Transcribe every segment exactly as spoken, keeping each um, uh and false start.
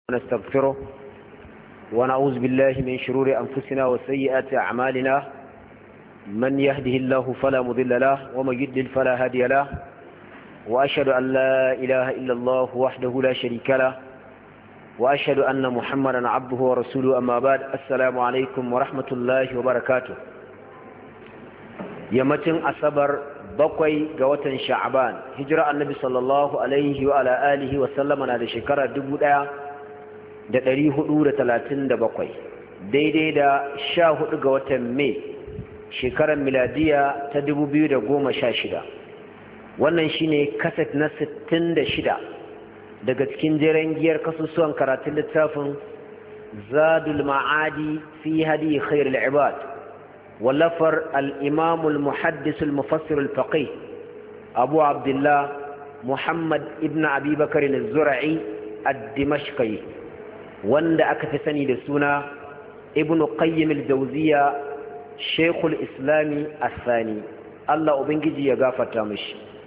ونستغفره ونعوذ بالله من شرور أنفسنا وسيئات أعمالنا من يهده الله فلا مضل له ومن يضلل فلا هادي له وأشهد أن لا إله إلا الله وحده لا شريك له وأشهد أن محمدا عبده ورسوله أما بعد السلام عليكم ورحمة الله وبركاته يمتن أصبر bakwai ga watan sha'aban hijira annabi sallallahu alaihi wa ala alihi wa sallama na da shekara dubu ɗaya da ɗari hudu da talatin da bakwai daidai da sha hudu ga watan mai shekarar miladiya ta dubu biyu da goma sha shida wannan shine kaset na sittin da shida daga cikin jeren giyar kasusuwan karatun littafin zadul ma'adi fi hadi khairul ibad ولفر الإمام المحدث المفسر الفقيه أبو عبد الله محمد ابن أبي بكر الزرعي الدمشقي وند أكتسني لسنا ابن قيم الجوزية شيخ الإسلام الثاني الله أبنجي يغافر تامش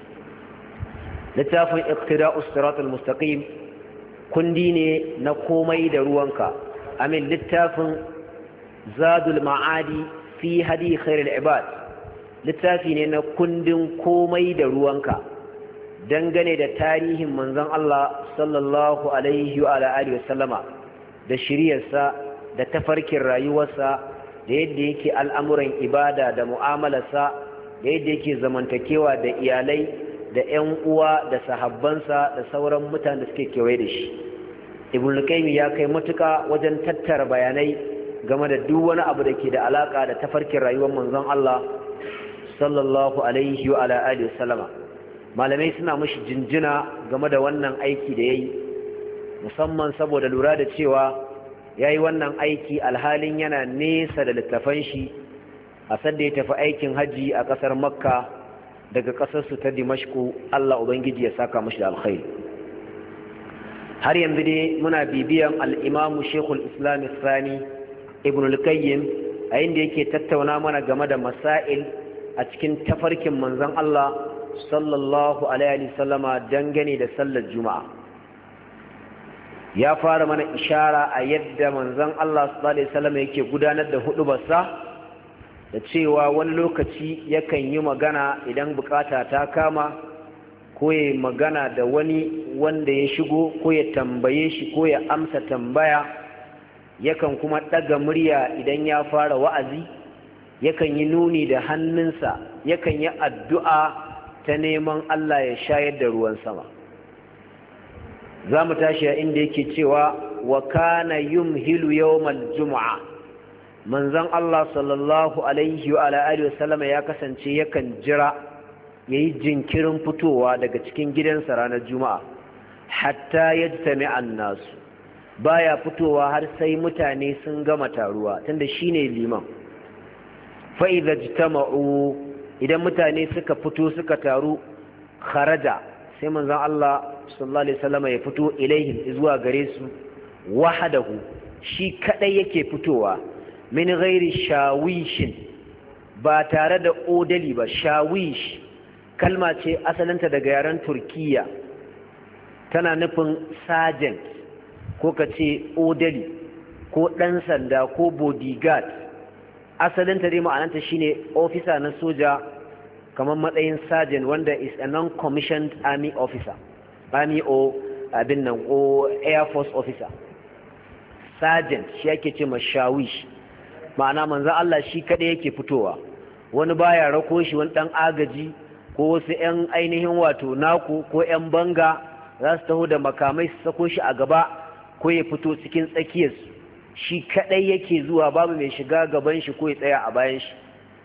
لتافن اقتداء الصراط المستقيم كنديني نقومي دروانك أمين لتافن زاد المعادي fi hadi khairul ibad littafi ne na kundin komai da ruwanka dangane da tarihin manzon Allah sallallahu alaihi wa alihi wasallama da shiriyarsa da tafarkin rayuwarsa da yadda yake al'amuran ibada da mu'amalarsa da yadda yake zamantakewa da iyalai da ƴan uwa da sahabbansa da sauran mutanen da suke kewaye da shi ibn qayyim ya kai matuka wajen tattara bayanai game da duk wani abu da ke da alaka da tafarkin rayuwar manzon Allah sallallahu alaihi wa ala alihi wasallama malamai suna mishi jinjina game da wannan aiki da yayi musamman saboda lura da cewa yayi wannan aiki alhalin yana nesa da littafan shi a sanda ya tafi aikin haji a kasar Makka daga kasar su ta Dimashku Allah ubangiji ya saka mishi da alkhairi har yanzu dai muna bibiyan al-Imam Sheikhul Islam Al-Thani ibn al-qayyim a inda yake tattauna mana game da masail a cikin tafarkin manzon Allah sallallahu alaihi wasallama dangane da sallar juma'a ya fara mana ishara a yadda manzon Allah sallallahu alaihi wasallama yake gudanar da hudubarsa da cewa wani lokaci yakan yi magana idan bukata ta kama ko ya magana da wani wanda ya shigo ko ya tambaye shi ko ya amsa tambaya yakan kuma ɗaga murya idan ya fara wa'azi yakan yi nuni da hannunsa yakan yi addu'a ta neman Allah ya shayar da ruwan sama za mu tashi a inda yake cewa wa kana yumhilu yawmal jumu'a manzon Allah sallallahu alaihi wa alihi wasallama ya kasance yakan jira yayi jinkirin fitowa daga cikin gidansa ranar juma'a hatta yajtami'a an-nasu baya fitowa har sai mutane sun gama taruwa tunda shine liman fa idza jitama'u idan mutane suka fito suka taru kharaja sai manzon Allah sallallahu alaihi wasallam ya fito ilaihim zuwa gare su wahadahu shi kadai yake fitowa min ghairi shawishin ba tare da odali ba shawish kalma ce asalinta daga yaren Turkiya tana nufin sergeant ko ka ce odali ko ɗan sanda ko bodyguard asalinta dai ma'ananta shine officer na soja kamar matsayin sergeant wanda is a non-commissioned army officer army o abin nan o air force officer sergeant shi yake ce mashawish ma'ana manzan Allah shi kaɗai yake fitowa wani baya rako shi wani ɗan agaji ko wasu 'yan ainihin wato naku ko 'yan banga za su taho da makamai su sako shi a gaba ko ya fito cikin tsakiyarsu shi kadai yake zuwa babu mai shiga gaban shi ko ya tsaya a bayan shi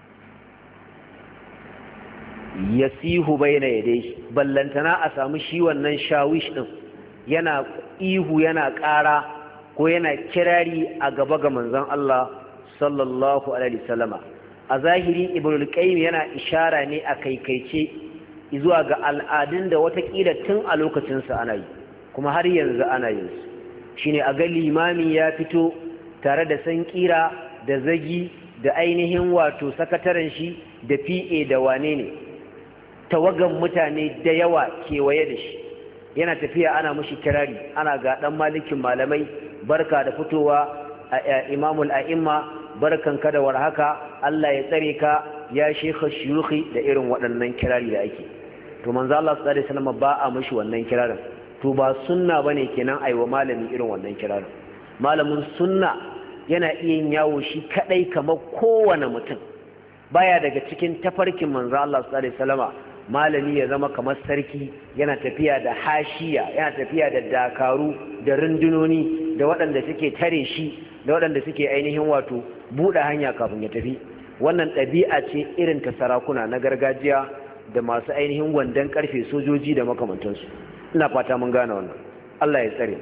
yasihu baina yadayhi ballantana a samu shi wannan shawish din yana ihu yana ƙara ko yana kirari a gaba ga manzon Allah sallallahu alaihi wasallama a zahiri ibnul qayyim yana ishara ne a kaikaice zuwa ga al'adun da watakila tun a lokacin sa ana yi kuma har yanzu ana yin su shine a ga limami ya fito tare da sankira da zagi da ainihin wato sakataren shi da P A da wane ne tawagan mutane da yawa kewaye da shi yana tafiya ana mushi kirari, ana ga dan malikin malamai, barka da fitowa imamul a'imma, barkanka da warhaka, Allah ya tsare ka ya shekha shuyukhi da irin waɗannan kirari da ake. to manzo Allah sallallahu alaihi wasallam ba a mushi wannan kirarin, to ba sunna bane kenan aiwa malami irin wannan kirarin. Malamin sunna yana iya yin yawo shi kadai kamar kowane mutum, baya daga cikin tafarkin manzo Allah sallallahu alaihi wasallama malami ya zama kamar sarki, yana tafiya da hashiya, yana tafiya da dakaru da rundunoni da waɗanda suke tare shi da waɗanda suke ainihin wato buɗe hanya kafin ya tafi. Wannan ɗabi'a ce irin ta sarakuna na gargajiya da masu ainihin wandan karfe sojoji da makamantansu. Ina fata mun gane wannan. Allah ya tsare.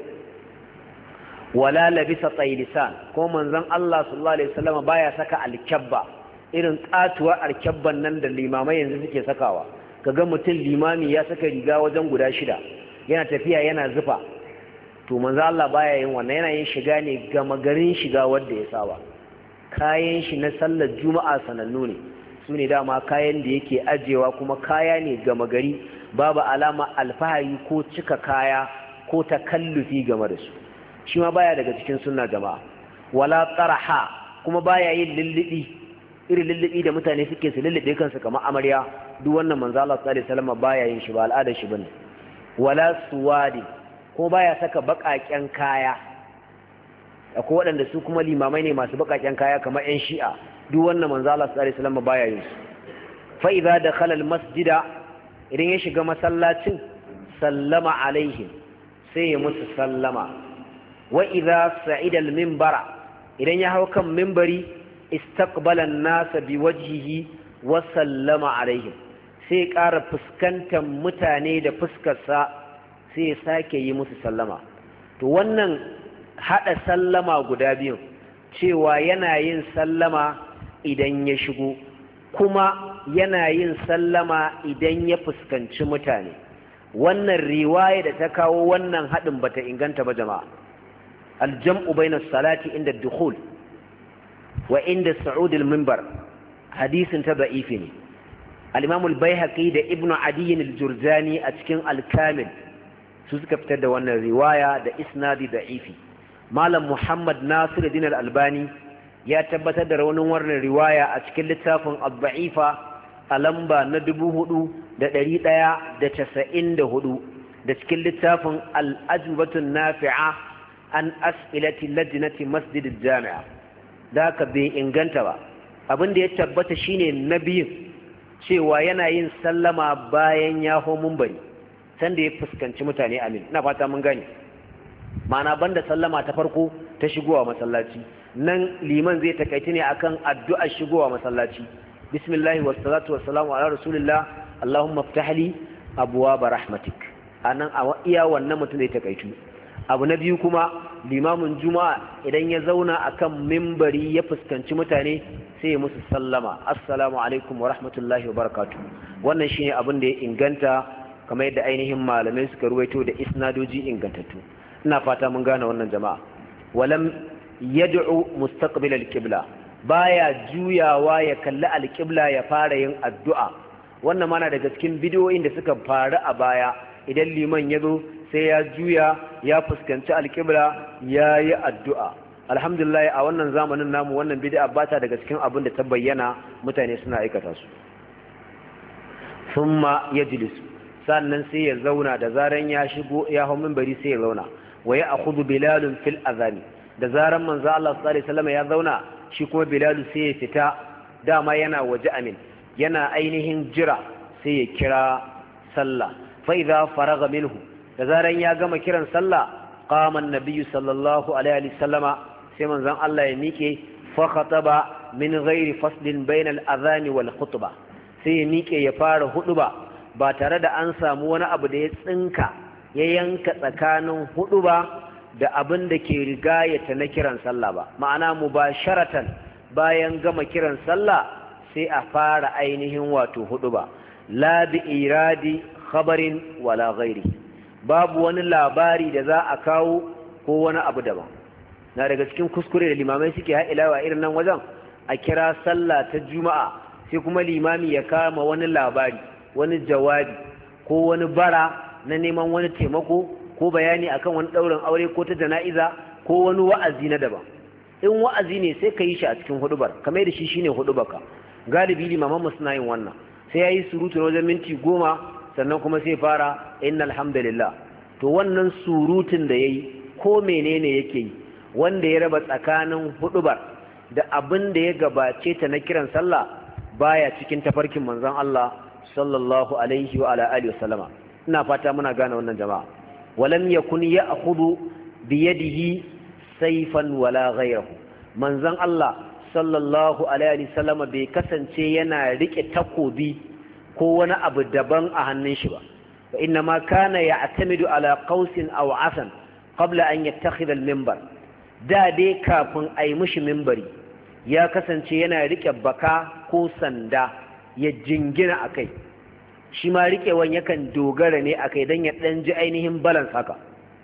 Wala labisa tsailisan, ko manzon Allah sallallahu alaihi wasallam baya saka alkabba, irin katuwa alkabban nan da limamai yanzu suke sakawa. Kaga mutum limami ya saka riga wajen guda shida yana tafiya yana zufa, to manzo Allah baya yin wannan, yana yin shiga ne gama garin shiga wanda ya saba. Kayan shi na sallar juma'a sanannu ne, su ne dama kayan da yake ajewa, kuma kaya ne gama gari, babu alama alfahari ko cika kaya ko takallufi game da su. Shi ma baya daga cikin sunna jama'a. Wala tsaraha, kuma baya yin lullubi, irin lullubi da mutane suke su lullube kansu kamar amarya, duk wannan manzo Allah sallallahu alaihi wasallam baya yin shi, ba al'adar shi bane. Wala suwadi, ko baya saka baƙaƙen kaya. Akwai waɗanda su kuma limamai ne masu baƙaƙen kaya kamar ƴan shi'a, duk wannan manzo Allah sallallahu alaihi wasallam baya yin su. Fa idza dakhala al-masjida, idan ya shiga masallacin, sallama alaihim, sai ya musu sallama. Wa idza sa'ida al-minbara, idan ya hau kan minbari, istaqbala an-nasa biwajhihi wa sallama alaihim, sai ƙara fuskantar mutane da fuskarsa, sai ya sake yi musu sallama. To wannan haɗa sallama guda biyu, cewa yana yin sallama idan ya shigo, kuma yana yin sallama idan ya fuskanci mutane, wannan riwaya da ta kawo wannan haɗin bata inganta ba jama'a. Aljam'u bayna salati inda dukhul wa inda su'udil minbar, hadisin ta da'ifi ne. Al-Imam al-Baihaqi da Ibn Adi al-Jurjani a cikin Al-Kamil su suka fitar da wannan riwaya da isnadi da'ifi. Malam Muhammad Nasiruddin al-Albani ya tabbatar da raunin wannan riwaya a cikin littafin Ad-Da'ifa a lamba na dubu hudu da ɗari ɗaya da casa'in da hudu, da cikin littafin Al-Ajwbatun Nafi'a an as'ilati lajnati Masjid al-Jami'a. Da haka bai inganta ba. Abin da ya tabbata shine na biyu, cewa yana yin sallama bayan ya hau munbari sanda ya fuskanci mutane. Amin, ina fata mun gane. Ma'ana banda sallama ta farko ta shigowa masallaci, nan liman zai takaiti ne akan addu'ar shigowa masallaci. Bismillah wassalatu wassalamu ala rasulillah, Allahumma iftah li abwaaba rahmatik. Anan a iya wannan mutum zai takaitu. Abu na biyu kuma, limamin juma'a idan ya zauna akan mimbari ya fuskanci mutane, sai ya musu sallama, assalamu alaikum wa rahmatullahi wa barakatuh. Wannan shine abin da ya inganta, kamar yadda ainihin malamai suka ruwaito da isnadoji ingantattu. Ina fata mun gane wannan jama'a. Walam yad'u mustaqbil al-qibla, baya juyawa ya kalli al-qibla ya fara yin addu'a. Wannan mana daga cikin bidiyoyin da suka faru a baya, idan liman ya zo sai ya juya ya fuskanci al-qibla ya yi addu'a. Alhamdulillah a wannan zamanin namu wannan bid'a ba ta daga cikin abin da ta bayyana mutane suna aikata su. Thumma yajlisu, sannan sai ya zauna, da zaran ya shigo ya hau minbari sai ya zauna. Wa ya'khudhu bilalun fil adhan, da zaran manzo Allah sallallahu alaihi wasallam ya zauna, shi kuma bilalu sai ya fita, dama yana waje. Amin, yana ainihin jira, sai ya kira sallah. Fa idza faragha minhu, da zaran ya gama kiran sallah, qama an-nabiyyu sallallahu alaihi wasallama, sai manzon Allah ya miƙe, fa khataba min ghairi faslin bayna al-adhan wal khutbah, sai ya miƙe ya fara huɗuba ba tare da an samu wani abu da ya tsinka ya yanka tsakanin huɗuba da abin da ke rigayata na kiran sallah ba. Ma'ana mubasharatan bayan gama kiran sallah sai a fara ainihin wato huɗuba, la bi iradi khabarin wala ghairi, babu wani labari da za a kawo ko wani abu daban. Na daga cikin kuskure da limamai suke ha'ilawa irin nan wajen, a kira sallah ta juma'a sai kuma limami ya kama wani labari, wani jawabi ko wani bara na neman wani taimako ko bayani akan wani ɗaurin aure ko ta jana'iza ko wani wa'azi na daban. In wa'azi ne sai ka yi shi a cikin hudubar kamar da shi shine hudubarka. Galibi limaman mu suna yin wannan, sai ya yi surutu na wajen minti goma sannan kuma sai fara innal hamdalillah. To wannan surutun da ya yi ko menene yake yi wanda ya raba tsakanin hudubar da abin da ya gabace ta na kiran sallah baya cikin tafarkin manzon Allah sallallahu alaihi wa ala alihi wasallama. Ina fata muna gane wannan jama'a. Walam yakun ya'khudhu bi yadihi sayfan wala ghayrahu. Manzon Allah sallallahu alaihi wasallama bai kasance yana rike takobi ko wani abu daban a hannun shi ba. Wa inna ma kana ya'tamidu ala qausin aw asan qabla an yattakhidha al-minbar. Da dai kafin ayi mishi minbari ya kasance yana rike baka ko sanda ya jingina akai. Shi ma riƙewan yakan dogara ne a kai don ya ɗan ji ainihin balance haka.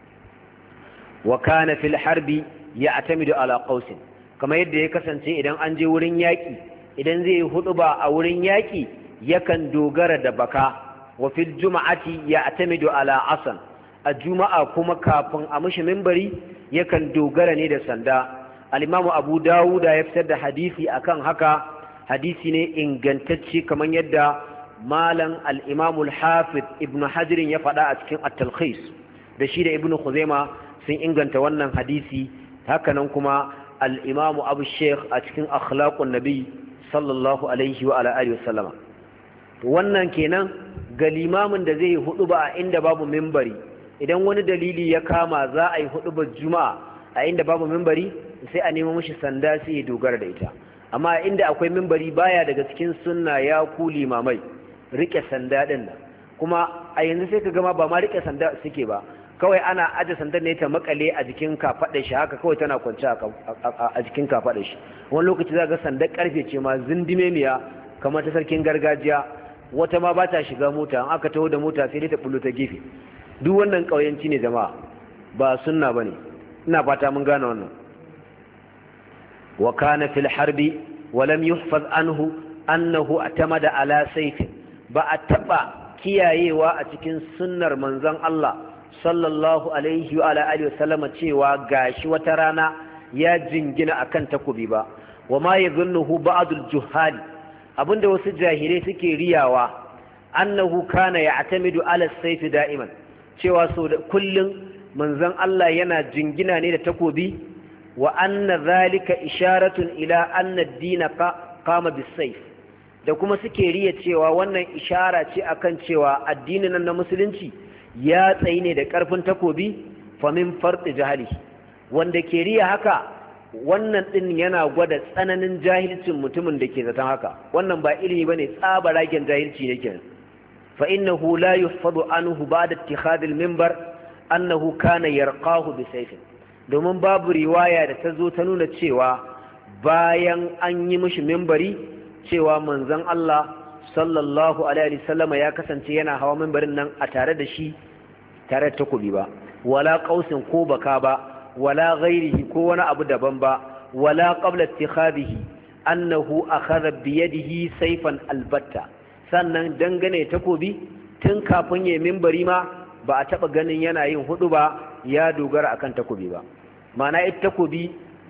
Wa kana fil harbi ya atamidu ala qausin, kamar yadda ya kasance idan an je wurin yaƙi, idan zai yi huɗuba a wurin yaƙi yakan dogara da baka. Wa fil juma'ati ya atamidu ala asan, a juma'a kuma kafin a mishi minbari yakan dogara ne da sanda. Al-Imam Abu Dawud ya fitar da hadisi akan haka, hadisi ne ingantacce kamar yadda malam al'imamul hafiz ibn hajirin ya faɗa a cikin at-talkhis da shi da ibn khuzaima sun inganta wannan hadisi. Hakanan kuma al'imamu abu sheikh a cikin akhlaqun nabi sallallahu alaihi wa alihi wasallama. Wannan kenan ga limamin da zai hudu ba a inda babu mimbari, idan wani dalili ya kama za a yi hudu ba juma'a a inda babu mimbari sai a nemo mishi sanda sai ya dogara da ita. Amma inda akwai mimbari baya daga cikin sunna ya ku limamai rike sanda din nan. Kuma a yanzu sai ka gama ba ma rike sanda suke ba, kawai ana aje sandar ne ta makale a jikin kafaɗar shi haka kawai tana kwance a jikin kafaɗar shi. Wani lokaci za ga sandar karfe ce ma zindime miya kamar ta sarkin gargajiya, wata ma ba ta shiga mota, an aka taho da mota sai dai ta bullo ta gefe. Duk wannan ƙauyanci ne jama'a, ba sunna bane. Ina fata mun gane wannan. Wa kana fil harbi wa lam yuhfaz anhu annahu atamada ala sayfin. Ba a taɓa kiyayewa a cikin sunnar manzon Allah sallallahu alaihi wa alihi wasallama cewa gashi wata rana ya jingina akan takobi ba. Wa ma yadhunnuhu ba'dul juhali, abinda wasu jahilai suke riyawa, annahu kana ya'tamidu ala sayfi da'iman, cewa so da kullun manzon Allah yana jingina ne da takobi. Wa anna dhalika isharatun ila anna ad-din qama bis-sayf, da kuma suke riya cewa wannan ishara ce akan cewa addinin nan na musulunci ya tsayi ne da ƙarfin takobi. Famin farɗi jahali, wanda ke riya haka wannan ɗin yana gwada tsananin jahilcin mutumin da ke zaton haka. Wannan ba ilimi bane, tsabaragen jahilci ne kenan. Fa innahu la yuhfadu anhu ba'da ittikhadhi al-minbar annahu kana yarqahu bi sayfin, domin babu riwaya da ta zo ta nuna cewa bayan an yi mishi minbari cewa manzon Allah sallallahu alaihi wasallama ya kasance yana hawa minbarin nan a tare da shi tare da takobi ba, wala qausin ko baka ba, wala ghairihi ko wani abu daban ba, wala qabla ittikhadihi annahu akhadha bi yadihi sayfan albatta. Sannan dangane takobi tun kafin ya minbari ma ba a taba ganin yana yin hudu ba ya dogara akan takobi ba. Ma'ana ita takobi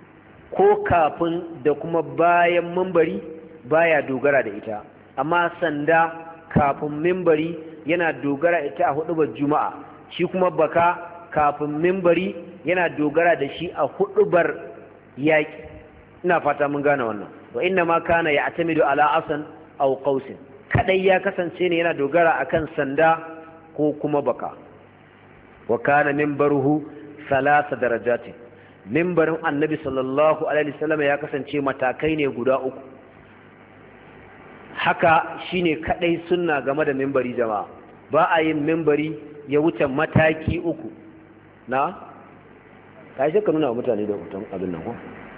ko kafin da kuma bayan minbari baya dogara da ita, amma sanda kafin minbari yana dogara ita a hudubar juma'a, shi kuma baka kafin minbari yana dogara da shi a hudubar yaki. Ina fata mun gane wannan. Wa inna ma kana ya'tamidu ala asan aw qausin, kadai ya kasance ne yana dogara akan sanda ko kuma baka. Wa kana minbaruhu thalatha darajatin, minbarin annabi sallallahu alaihi wasallam ya kasance matakai ne guda uku. Haka shine kadai sunna game da minbari jama'a, ba a yin minbari ya wuce mataki uku. Na kai sai ka nuna wa mutane da hoton abin nan ko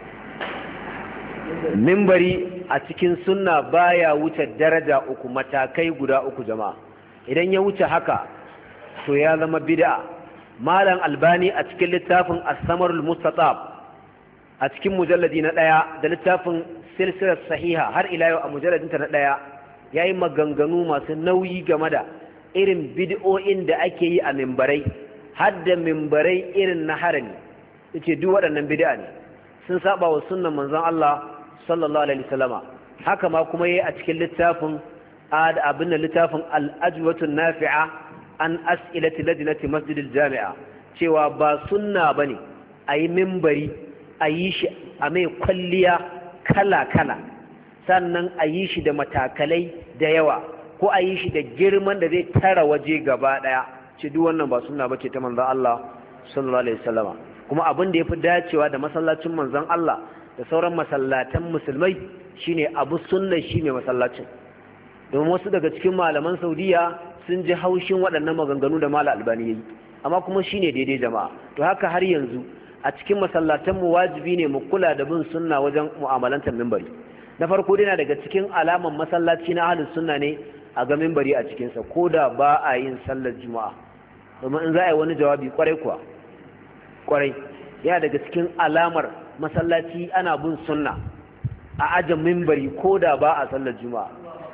minbari a cikin sunna baya wuce daraja uku, matakai guda uku jama'a. Idan ya wuce haka to ya zama bid'a. Malam Albani a cikin littafin As-Samarul Mustatab a cikin mujalladi na daya da littafin Silsilar Sahiha har ila yau a mujalladinta na daya yayi maganganu masu nauyi game da irin bid'o'in da ake yi a mimbarai har da mimbarai irin na harami yace duk waɗannan bid'a ne sun saba wa sunnan manzon Allah sallallahu alaihi wasallama haka ma kuma yayi a cikin littafin abin da littafin al-ajwatun nafi'a an as'ilati ladinati masjidil jami'a cewa ba sunna bane ayi mimbari ayi shi a mai kwalliya kala kala sannan ayi shi da matakalai da yawa ko ayi shi da girman da zai tara waje gaba daya ce duk wannan ba sunna bace ta manzon Allah sallallahu alaihi wasallama kuma abin da yafi dacewa da masallacin manzon Allah da sauran masallatan musulmai shine abu sunna shine masallacin domin wasu daga cikin malaman Saudiya sun ji haushin waɗannan maganganu da Malam Albani yayi amma kuma shine daidai jama'a to haka har yanzu a cikin masallatan mu wajibi ne mu kula da bin sunna wajen mu'amalantar minbari na farko dai na daga cikin alaman masallaci na ahlus sunna ne a ga minbari a cikin sa koda ba a yin sallar juma'a domin in za a yi wani jawabi kwarai kuwa kwarai yana daga cikin alamar masallaci ana bin sunna a ajin minbari koda ba a sallar juma'a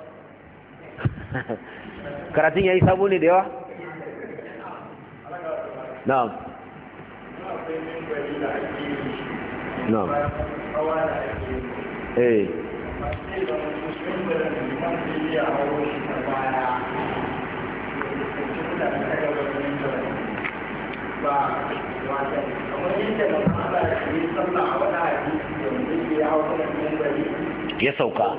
karatun yayi sabo ne da yawa na'am na'am eh ya sauka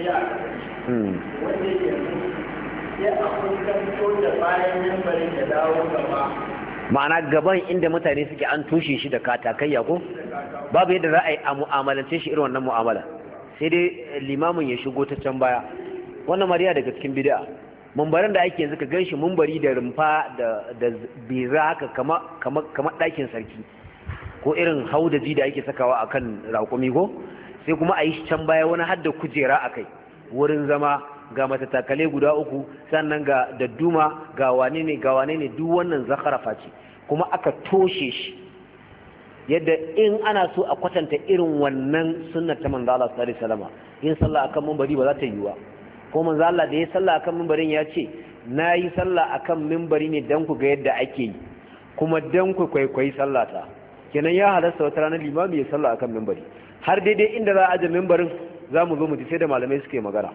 ma'ana gaban inda mutane suke an tushe shi da katakayya ko babu yadda za a yi a mu'amalance shi irin wannan mu'amala sai dai limamin ya shigo ta can baya wannan mariya daga cikin bid'a mumbarin da ake yanzu ka ganshi mumbari da rumfa da da beza haka kama kama kama ɗakin sarki ko irin haudaji da ake sakawa akan raƙumi ko sai kuma a yi shi can baya wani hadda kujera akai wurin zama ga matatakale guda uku sannan ga dadduma ga wane ne ga wane ne duk wannan zakarafa ce kuma aka toshe shi yadda in ana so a kwatanta irin wannan sunnar ta manzo Allah sallallahu alaihi wasallam yin sallah akan minbari ba za ta yiwa ko manzo Allah da ya sallah akan minbarin ya ce nayi sallah akan minbari ne dan ku ga yadda ake yi kuma dan ku kwaikwayi sallata kenan ya halasta wata ranar limami ya sallah akan minbari har daidai inda za a aje minbarin za mu zo mu ji sai da malamai suke magana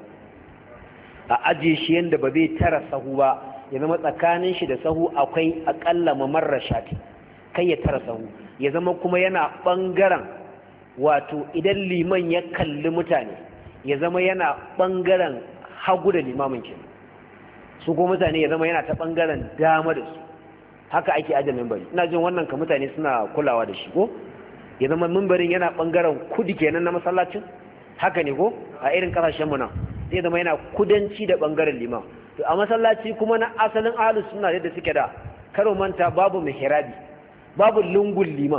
a aje shi yanda ba zai tara sahu ba ya zama tsakanin shi da sahu akwai akalla mamarra shati kai ya tara sahu ya zama kuma yana bangaren wato idan liman ya kalli mutane ya zama yana bangaren hagu da limamin ke su ko mutane ya zama yana ta bangaren dama da su haka ake aje minbari ina jin wannan ka mutane suna kulawa da shi ko ya zama minbarin yana bangaren kudi kenan na masallacin haka ne ko a irin kasashen mu nan zai zama yana kudanci da bangaren liman to a masallaci kuma na asalin ahlus sunna da suke da karo manta babu mihrabi babu lungul liman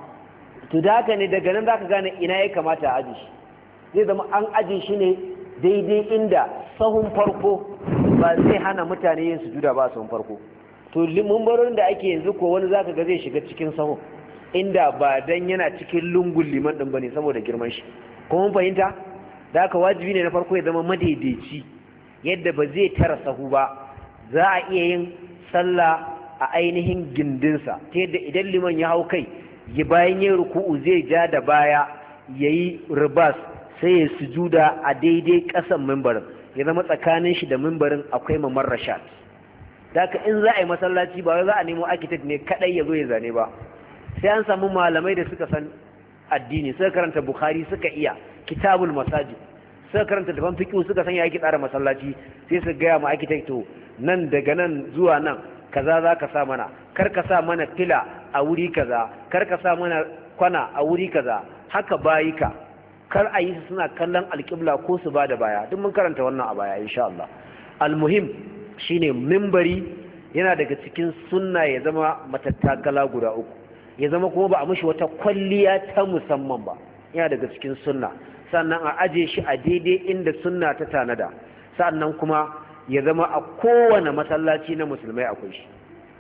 to da haka ne daga nan zaka gane ina ya kamata a aje shi zai zama an aje shi ne daidai inda sahun farko ba zai hana mutane yin sujuda ba sahun farko to mumbarorin da ake yanzu ko wani zaka ga zai shiga cikin sahun inda ba dan yana cikin lungul liman din bane saboda girman shi ko mun fahimta da haka wajibi ne na farko ya zama madaidaici yadda ba zai tara sahu ba za a iya yin sallah a ainihin gindinsa ta yadda idan liman ya hau kai ya bayan yin ruku'u zai ja da baya ya yi ribas sai ya sujuda a daidai ƙasan mimbarin ya zama tsakanin shi da mimbarin akwai mamar rashad da haka in za a yi masallaci ba za a nemo architect ne kadai ya zo ya zane ba sai an samu malamai da suka san addini suka karanta bukhari suka iya kitabul masajid suka karanta daban fiqh suka san ya yake tsara masallaci sai su gaya ma architect to nan daga nan zuwa nan kaza za ka sa mana kar ka sa mana fila a wuri kaza kar ka sa mana kwana a wuri kaza haka bayika kar a yi su suna kallon alƙibla ko su ba da baya duk mun karanta wannan a baya insha Allah almuhim shine mimbari yana daga cikin sunna ya zama matattakala guda uku ya zama kuma ba a mishi wata kwalliya ta musamman ba yana daga cikin sunna sannan a aje shi a daidai inda sunna ta tanada sannan kuma ya zama a kowane masallaci na musulmai akwai shi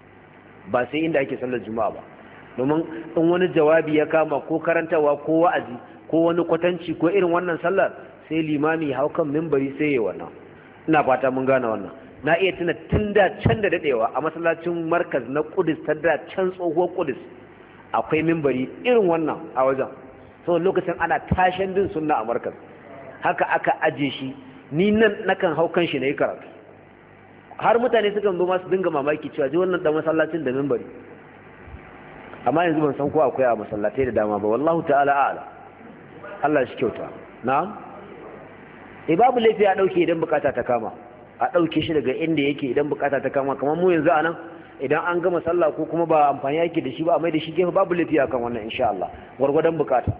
ba sai inda ake sallar juma'a ba domin in wani jawabi ya kama ko karantawa ko wa'azi ko wani kwatanci ko irin wannan sallar sai limami hau kan mimbari sai ya wannan ina fata mun gane wannan na iya tuna tun da can da dadewa a masallacin markaz na Qudus ta da can tsohuwar Qudus akwai mimbari irin wannan a wajen saboda lokacin ana tashin din sunna a markaz haka aka aje shi ni nan nakan hau kan shi na yi karatu har mutane sukan zo masu dinga mamaki cewa ji wannan dan masallacin da mimbari amma yanzu ban san ko akwai a masallatai da dama ba wallahu ta'ala a'lam Allah shi kyauta na'am eh babu laifi a dauke idan bukata ta kama a dauke shi daga inda yake idan bukata ta kama kamar mu yanzu anan idan an gama sallah ko kuma ba amfani yake da shi ba a mai da shi gefe babu laifi akan wannan insha Allah gurgurdan bukata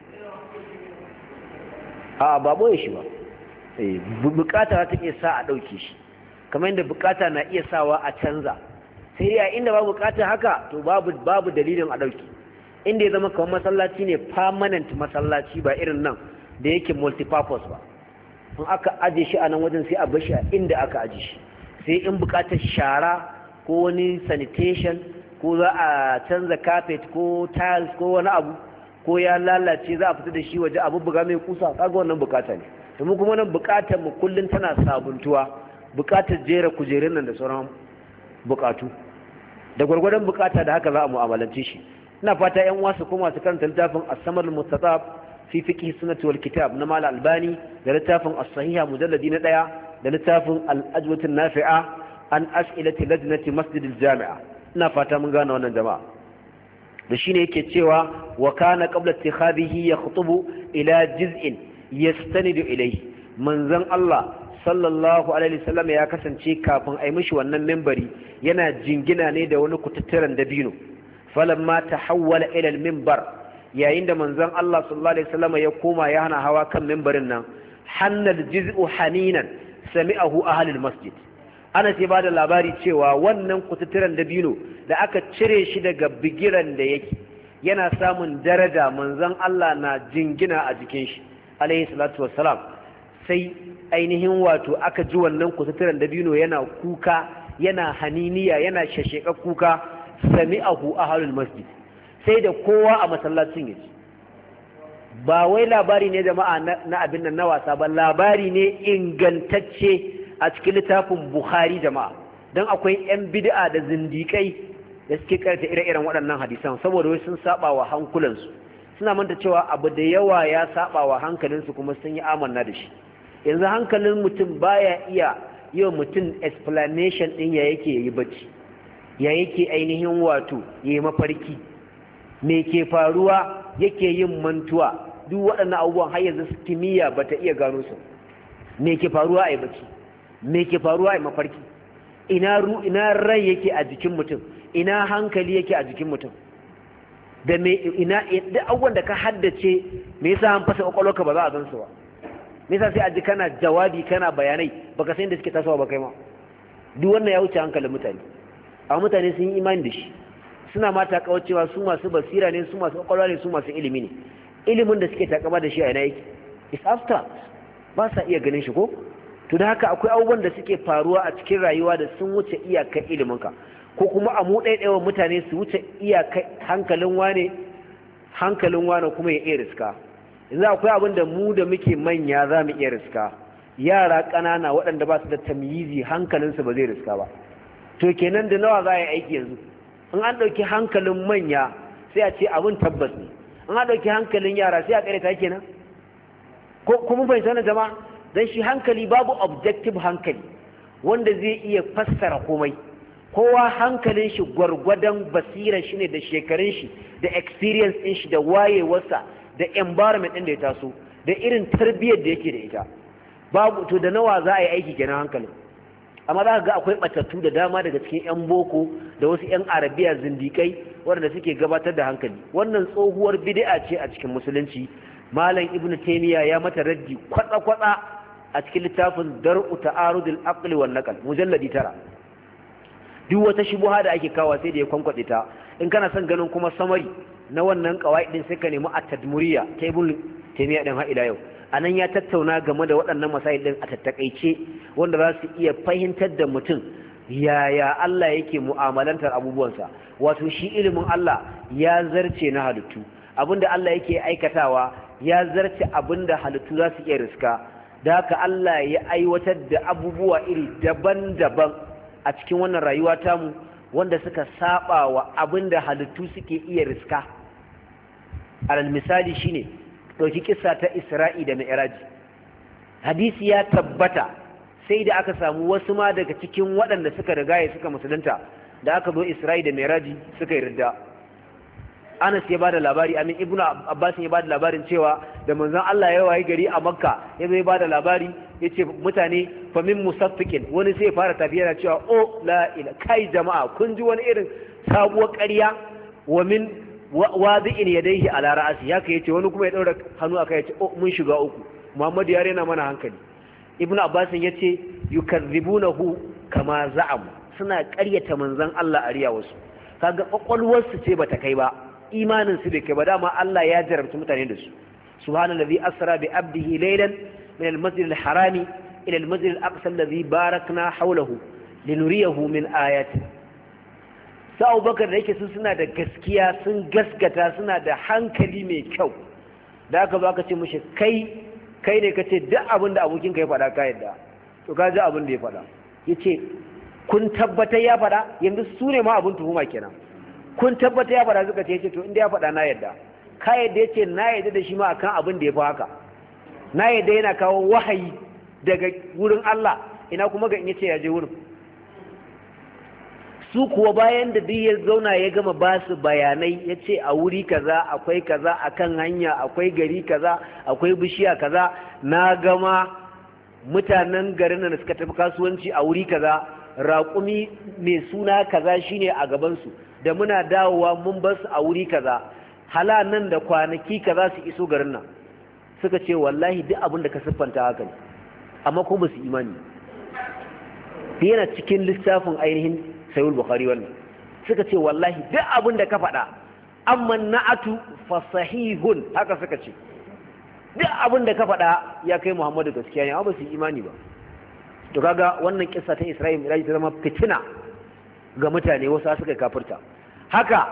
a ba boye shi ba eh bukata ta iya sa a dauke shi kamar yadda bukata na iya sawa a canza sai dai inda babu bukata haka to babu babu dalilin a dauki inda ya zama kamar masallaci ne permanent masallaci ba irin nan da yake multipurpose ba in aka aje shi a nan wajen sai a bar shi a inda aka aje shi sai in bukatar shara ko wani sanitation ko za a canza carpet ko tiles ko wani abu ko ya lalace za a fita da shi waje abu buga mai kusa kaga wannan bukata ne domin kuma nan bukatar mu kullun tana sabuntuwa bukatar jera kujerun nan da sauran bukatu da gwargwadon bukata da haka za a mu'amalance shi ina fata ƴan wasu kuma su karanta littafin as-samar al-mustatab fi fiqh sunnati wal kitab na mal albani da littafin as-sahiha mujalladi na daya da littafin al-ajwat an-nafi'a an as'ilati lajnati masjid al-jami'a ina fata mun gane wannan jama'a da shine yake cewa wa kana qabla ittikhadihi yakhutubu ila juz'in yastanidu ilayhi manzon Allah sallallahu alaihi wasallam ya kasance kafin ai mishi wannan minbari yana jingina ne da wani kututturan dabino falamma tahawwala ila al-minbar yayin da manzon Allah sallallahu alaihi wasallam ya koma ya hana hawa kan minbarin nan hannal juz'u haninan sami'ahu ahlul masjid ana ce bada labari cewa wannan kututturan dabino da aka cire shi daga bigiran da yake yana samun daraja manzon Allah na jingina a jikin shi alaihi salatu wassalam sai ainihin wato aka ji wannan kututturan dabino yana kuka yana haniniya yana shasheka kuka sami'ahu ahlul masjid sai da kowa a masallacin yaji ba wai labari ne jama'a na abin nan na wasa ba labari ne ingantacce a cikin littafin Bukhari jama'a dan akwai yan bid'a da zindikai da suke karanta ire-iren waɗannan hadisan saboda wai sun saba wa hankulansu suna manta cewa abu da yawa ya saba wa hankalinsu kuma sun yi amanna da shi yanzu hankalin mutum baya iya yi wa mutum explanation din ya yake yi bacci ya yake ainihin wato ya yi mafarki me ke faruwa yake yin mantuwa duk waɗannan abubuwan har yanzu kimiyya bata iya gano su me ke faruwa a yi bacci me ke faruwa a yi mafarki ina ru ina rai yake a jikin mutum ina hankali yake a jikin mutum da me ina duk abubuwan da ka haddace me yasa an fasa kwakwalwarka ba za a san su ba me yasa sai a ji kana jawabi kana bayanai baka san da suke tasowa ba kai ma duk wannan ya wuce hankalin mutane amma mutane sun yi imani da shi suna ma takawa cewa su masu basira ne su masu kwakwalwa ne su masu ilimi ne ilimin da suke takama da shi a ina yake is after ba sa iya ganin shi ko to da haka akwai abubuwan da suke faruwa a cikin rayuwa da sun wuce iyakar iliminka ko kuma a mu ɗaiɗaiwa mutane su wuce iyakar hankalin wane hankalin wane kuma ya iya riska yanzu akwai abin da mu da muke manya za mu iya riska yara ƙanana waɗanda ba su da tamyizi hankalinsu ba zai riska ba to kenan da nawa za a yi aiki yanzu in an ɗauki hankalin manya sai a ce abin tabbas ne in an ɗauki hankalin yara sai a ƙareta kenan ko kuma fahimta wannan jama'a dan shi hankali babu objective hankali wanda zai iya fassara komai kowa hankalin shi gwargwadon basirar shi ne da shekarun shi da experience ɗin shi da wayewarsa da environment ɗin da ya taso da irin tarbiyyar da yake da ita babu to da nawa za a yi aiki kenan hankalin amma za ka ga akwai batattu da dama daga cikin 'yan boko da wasu 'yan arabiya zindikai waɗanda suke gabatar da hankali wannan tsohuwar bid'a ce a cikin musulunci malam ibnu taymiya ya mata raddi kwatsa-kwatsa a cikin littafin dar'u ta'arudul aqli wan naql mujalladi tara duk wata shubuha da ake kawo sai da ya kwankwade ta in kana son ganin kuma samari na wannan qawaidin sai ka nemi at-tadmuriyya ta ibnu taymiya din har ila yau anan ya tattauna game da waɗannan masail din a tattakaice wanda za su iya fahimtar da mutum yaya Allah yake mu'amalantar abubuwansa wato shi ilimin Allah ya zarce na halittu abinda Allah yake aikatawa ya zarce abinda halittu za su iya riska da haka Allah ya aiwatar da abubuwa iri daban-daban a cikin wannan rayuwa tamu wanda suka saba wa abinda halittu suke iya riska. Alal misali shine dauki kissa ta Isra'i da Mi'raj. Hadisi ya tabbata sai da aka samu wasu ma daga cikin waɗanda suka rigaye suka musulunta da aka zo Isra'i da Mi'raj suka yi ridda. Anas ya bada labari, Amin Ibnu Abbas ya bada labarin cewa da manzon Allah ya wayi gari a Makka ya zo ya bada labari yace mutane fa min musaffiqin, wani sai ya fara tafiya da cewa o la ila kai jama'a kun ji wani irin sabuwar ƙarya, wa min wadi'in yadayhi ala ra'si, haka yace wani kuma ya daura hannu aka yace o mun shiga uku, Muhammad ya rena mana hankali. Ibnu Abbas yace yukazzibunahu kama za'am, suna ƙaryata manzon Allah a riya wasu, kaga kwakwalwarsu ce bata kai ba, imanin su bai kai ba, dama Allah ya jarabta mutane da su. Subhanallazi asra bi abdihi laylan min al-masjid al-harami ila al-masjid al-aqsa alladhi barakna hawlahu linuriyahu min ayati. Sa Abubakar da yake sun suna da gaskiya, sun gaskata, suna da hankali mai kyau, da aka zo aka ce mushi kai kai ne kace duk abin da abokin ka ya faɗa ka yadda, to ka ji abin da ya faɗa, yace kun tabbatar ya faɗa, yanzu su ne ma abin tuhuma kenan, kun tabbata ya faɗa, suka ce yace to inda ya faɗa na yadda, ka yadda yace na yadda da shi ma akan abin da ya fi haka, na yadda yana kawo wahayi daga wurin Allah, ina kuma ga in yace ya je wurin. Su kuwa bayan da duk ya zauna ya gama ba su bayanai, ya ce a wuri kaza akwai kaza, akan hanya akwai gari kaza, akwai bishiya kaza, na gama mutanen garin da suka tafi kasuwanci a wuri kaza, raƙumi mai suna kaza shine a gabansu, da muna dawowa mun bar su a wuri kaza, hala nan da kwanaki kaza su iso garin nan. Suka ce wallahi duk abin da ka siffanta haka ne, amma ko ba su imani. Yana cikin littafin ainihin Sahih Bukhari wannan. Suka ce wallahi duk abin da ka faɗa, amma na'atu fa sahihun, haka suka ce. Duk abin da ka faɗa ya kai Muhammadu gaskiya ne, amma ba su imani ba. To kaga wannan kissa ta Isra'il ta zama fitina ga mutane, wasu suka kafirta. Haka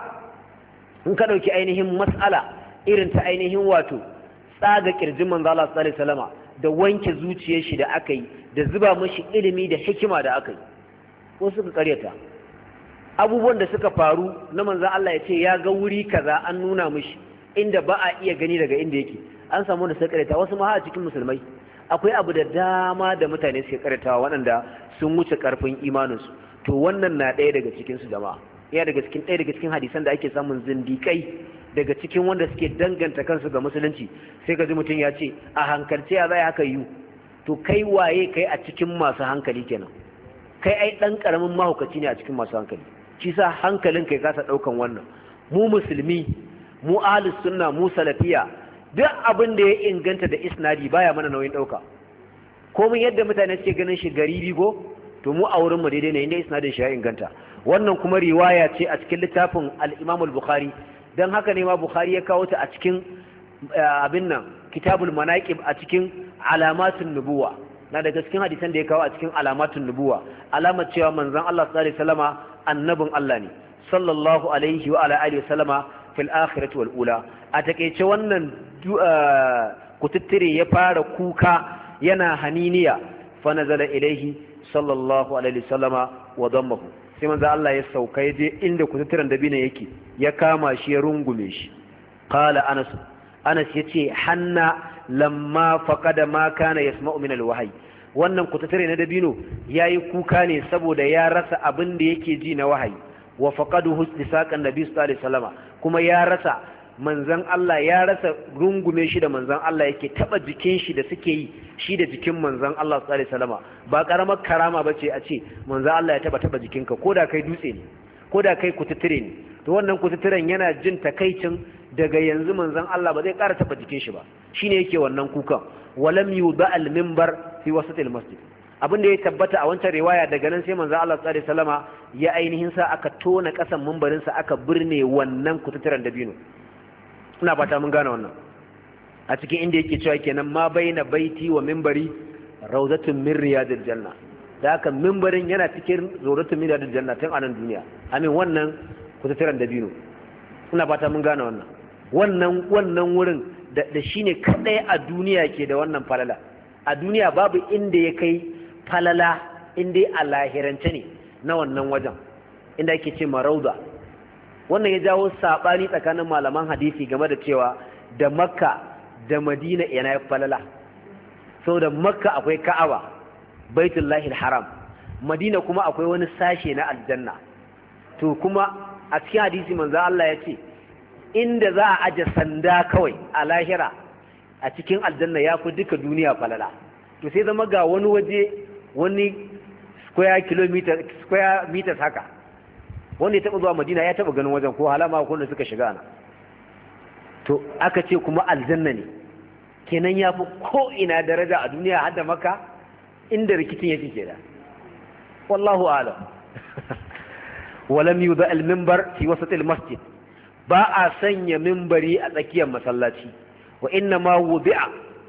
in ka dauki ainihin mas'ala irin ta ainihin wato tsaga kirjin manzo Allah sallallahu alaihi wasallama da wanke zuciyar shi da aka yi, da zuba mishi ilimi da hikima da aka yi, ko suka karyata abubuwan da suka faru na manzo Allah ya ce ya ga wuri kaza an nuna mishi inda ba a iya gani daga inda yake, an samu da suka karyata. Wasu ma a cikin musulmai akwai abu da dama da mutane suke karyatawa waɗanda sun wuce karfin imaninsu. To wannan na ɗaya daga cikin su jama'a, ya daga cikin ɗaya daga cikin hadisan da ake samun zindikai daga cikin wanda suke danganta kansu ga musulunci. Sai ka ji mutum ya ce a hankalce ya zai haka yi, to kai waye kai a cikin masu hankali kenan? Kai ai ɗan ƙaramin mahaukaci ne a cikin masu hankali, shi sa hankalin kai kasa ɗaukan wannan. Mu musulmi, mu ahlus sunna, mu salafiya, duk abin da ya inganta da isnadi baya mana nauyin ɗauka. Komai yadda mutane suke ganin shi garibi go, to mu a wurin mu daidai ne inda isnadin shi ya inganta. Wannan kuma riwaya ce a cikin littafin al-Imam al-Bukhari, dan haka ne ma Bukhari ya kawo ta a cikin abin nan Kitabul Manaqib, a cikin Alamatun Nubuwa. Na daga cikin hadisan da ya kawo a cikin Alamatun Nubuwa, alamar cewa manzon Allah sallallahu alaihi wasallama annabin Allah ne sallallahu alaihi wa ala alihi wasallama fil akhirati wal ula. A takeice wannan kututtire ya fara kuka yana haniniya, fa nazala ilaihi sallallahu alaihi wasallama wa dammahu, sai manzo Allah ya sauka ya je inda kututturen dabino yake, ya kama shi ya rungume shi. Qala Anas, Anas yace hanna lamma faqada ma kana yasma'u min alwahyi, wannan kututture na dabino yayi kuka ne saboda ya rasa abin da yake ji na wahayi. Wa faqaduhu istisaqan nabi sallallahu alaihi wasallama, kuma ya rasa manzan Allah, ya rasa rungume shi da manzan Allah yake, taba jikin shi da suke yi shi da jikin manzan Allah sallallahu alaihi wasallama ba karamar karama bace a ce manzan Allah ya taba taba jikinka, koda kai dutse ne, koda kai kututture ne. To wannan kututturen yana jin takaicin daga yanzu manzan Allah ba zai ƙara taba jikin shi ba, shine yake wannan kukan. Walam yuda al minbar fi wasat al masjid, abin da ya tabbata a wancan riwaya, daga nan sai manzan Allah sallallahu alaihi wasallama ya ainihin sa aka tona kasan minbarin sa aka birne wannan kututturen dabino. Ina fata mun gane wannan a cikin inda yake cewa kenan ma baina baiti wa minbari rawdatun min riyadil janna, da haka minbarin yana cikin rawdatun min riyadil janna tun anan duniya. Amin, wannan kututturen dabino. Ina fata mun gane wannan wannan wannan wurin da, da shine kadai a duniya ke da wannan falala. a duniya babu inda ya kai falala inda a lahirance ne na wannan wajen inda ake ce marauda. Wannan ya jawo sabani tsakanin malaman hadisi game da cewa da Makka da Madina yana ya falala. Saboda Makka akwai Ka'aba, Baitullahil Haram, Madina kuma akwai wani sashe na aljanna. To kuma a cikin hadisi manzo Allah ya ce inda za a aje sanda kawai a lahira a cikin aljanna ya fi duka duniya falala. To sai zama ga wani waje wani square kilometer square meters haka wanda ya taba zuwa Madina ya taba ganin wajen ko halama ko da suka shiga ana. To aka ce kuma aljanna ne kenan ya fi ko ina daraja a duniya har da Makka inda rikicin yake kenan. Wallahu a'lam. Walam yuda al-minbar fi wasat al-masjid, ba a sanya minbari a tsakiyar masallaci, wa inna ma wudi'a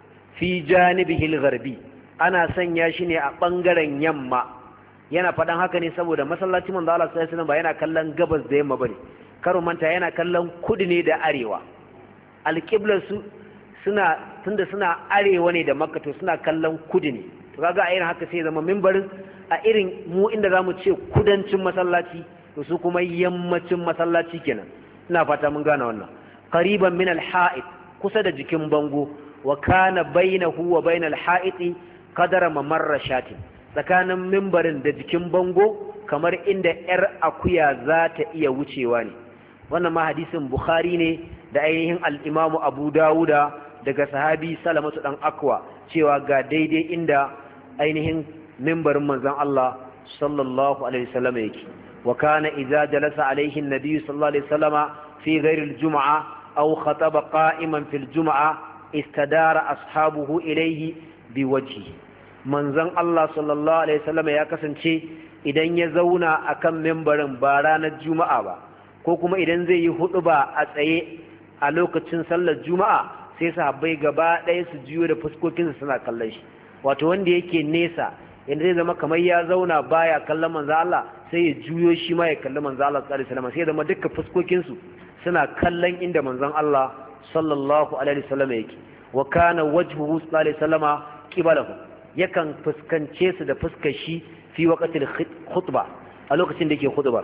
fi janibihi al-gharbi, ana sanya shi ne a bangaren yamma. Yana faɗan haka ne saboda masallaci manzo Allah sallallahu alaihi wasallam ba yana kallon gabas da yamma bane, karo manta yana kallon kudu ne da arewa. Al-qiblar su suna tunda suna arewa ne da Makka to suna kallon kudu ne. To kaga a irin haka sai zama minbarin a irin mu inda zamu ce kudancin masallaci to su kuma yammacin masallaci kenan. Ina fata mun gane wannan. Qariban min al-ha'id, kusa da jikin bango, wa kana bainahu wa bainal ha'iti qadara mamarra shatin, tsakanin mimbarin da jikin bango kamar inda yar akuya za ta iya wucewa ne. Wannan ma hadisin Bukhari ne da ainihin al-Imam Abu Dawuda daga sahabi Salamatu dan Akwa cewa ga daidai inda ainihin mimbarin manzon Allah sallallahu alaihi wasallam yake. Wa kana idza jalasa alaihi an-nabi sallallahu alaihi wasallam fi ghayri al-jum'a aw khataba qa'iman fi al-jum'a istadara ashabuhu ilayhi biwajhihi. Manzon Allah sallallahu alaihi wasallam ya kasance idan ya zauna akan mimbarin ba ranar juma'a ba ko kuma idan zai yi huɗuba a tsaye a lokacin sallar juma'a sai sahabbai gaba ɗaya su juyo da fuskokinsu suna kallon shi. Wato wanda yake nesa yanda zai zama kamar ya zauna baya kallon manzo Allah sai ya juyo shi ma ya kalli manzo Allah sallallahu alaihi wasallam sai ya zama duka fuskokinsu suna kallon inda manzon Allah sallallahu alaihi wasallam yake. Wa kana wajhuhu sallallahu alaihi wasallama qibalahu, yakan fuskance su da fuskar shi fi waqtil khutba, a lokacin da yake khutba.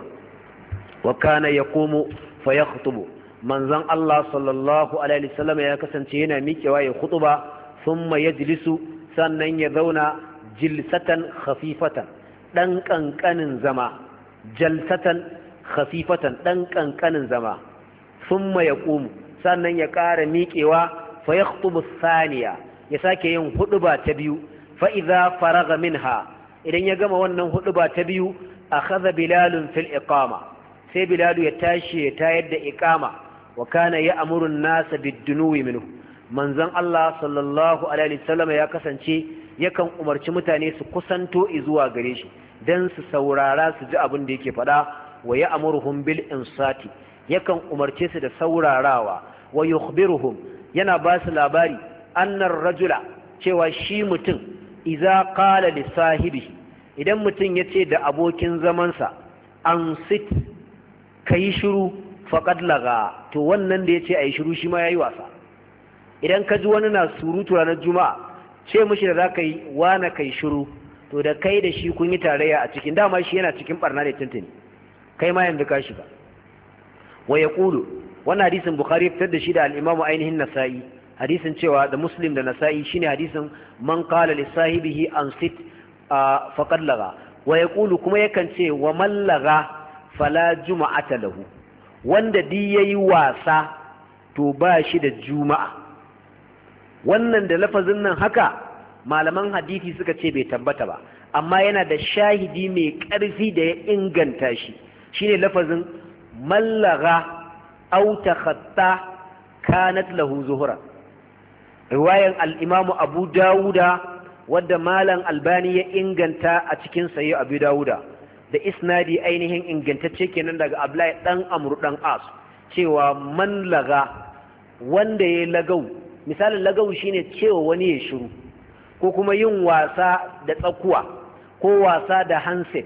Wa kana yaqumu fa yakhutubu, manzon Allah sallallahu alaihi wasallam ya kasance yana miƙewa ya khutba, thumma yajlisu, sannan ya zauna jilsatan khafifatan, dan kankanin zama, jalsatan khafifatan, dan kankanin zama. Thumma yaqumu, sannan ya ƙara miƙewa fa yakhutubu thaniya, ya sake yin huɗuba ta biyu. Fa idza faraga minha, idan ya gama wannan huɗuba ta biyu, akhadha bilalun fil iqama, sai bilalu ya tashi ya tayar da iqama. Wa kana ya'muru an-nasa bid-dunuwi minhu, manzon Allah sallallahu alaihi wasallam ya kasance yakan umarci mutane su kusanto zuwa gare shi dan su saurara su ji abin da yake faɗa. Wa ya'muruhum bil insati, yakan umarce su da saurarawa. Wa yukhbiruhum, yana ba su labari annar rajula, cewa shi mutum idza qala li sahibihi, idan mutum yace da abokin zamansa an sit, kai shiru, faqad laga, to wannan da yace ayi shiru shi ma yayi wasa. Idan ka ji wani na surutu ranar juma'a ce mishi da zaka yi wani kai shiru, to da kai da shi kun yi tarayya a cikin, dama shi yana cikin barna da tuntuni, kai ma yanzu ka shiga. Wa yaqulu, wannan hadisin Bukhari fitar da shi da al-Imam ainihin Nasa'i, hadisin cewa da Muslim da Nasa'i shine hadisin man qala li sahibihi an sit faqad laga. Wa yaqulu, kuma yakan ce wa man laga fala juma'ata lahu, wanda di yayi wasa to ba shi da juma'a. Wannan da lafazin nan haka malaman hadisi suka ce bai tabbata ba, amma yana da shahidi mai ƙarfi da ya inganta shi, shine lafazin mallaga aw takhatta kanat lahu zuhra, riwayan al-Imam Abu Dawuda wadda malam Albani ya inganta a cikin Sahih Abu Dawuda da isnadi ainihin ingantacce kenan daga Abdullahi dan Amr dan As, cewa man laga, wanda ya lagau. Misalin lagau shine cewa wani ya shiru, ko kuma yin wasa da tsakuwa, ko wasa da handset,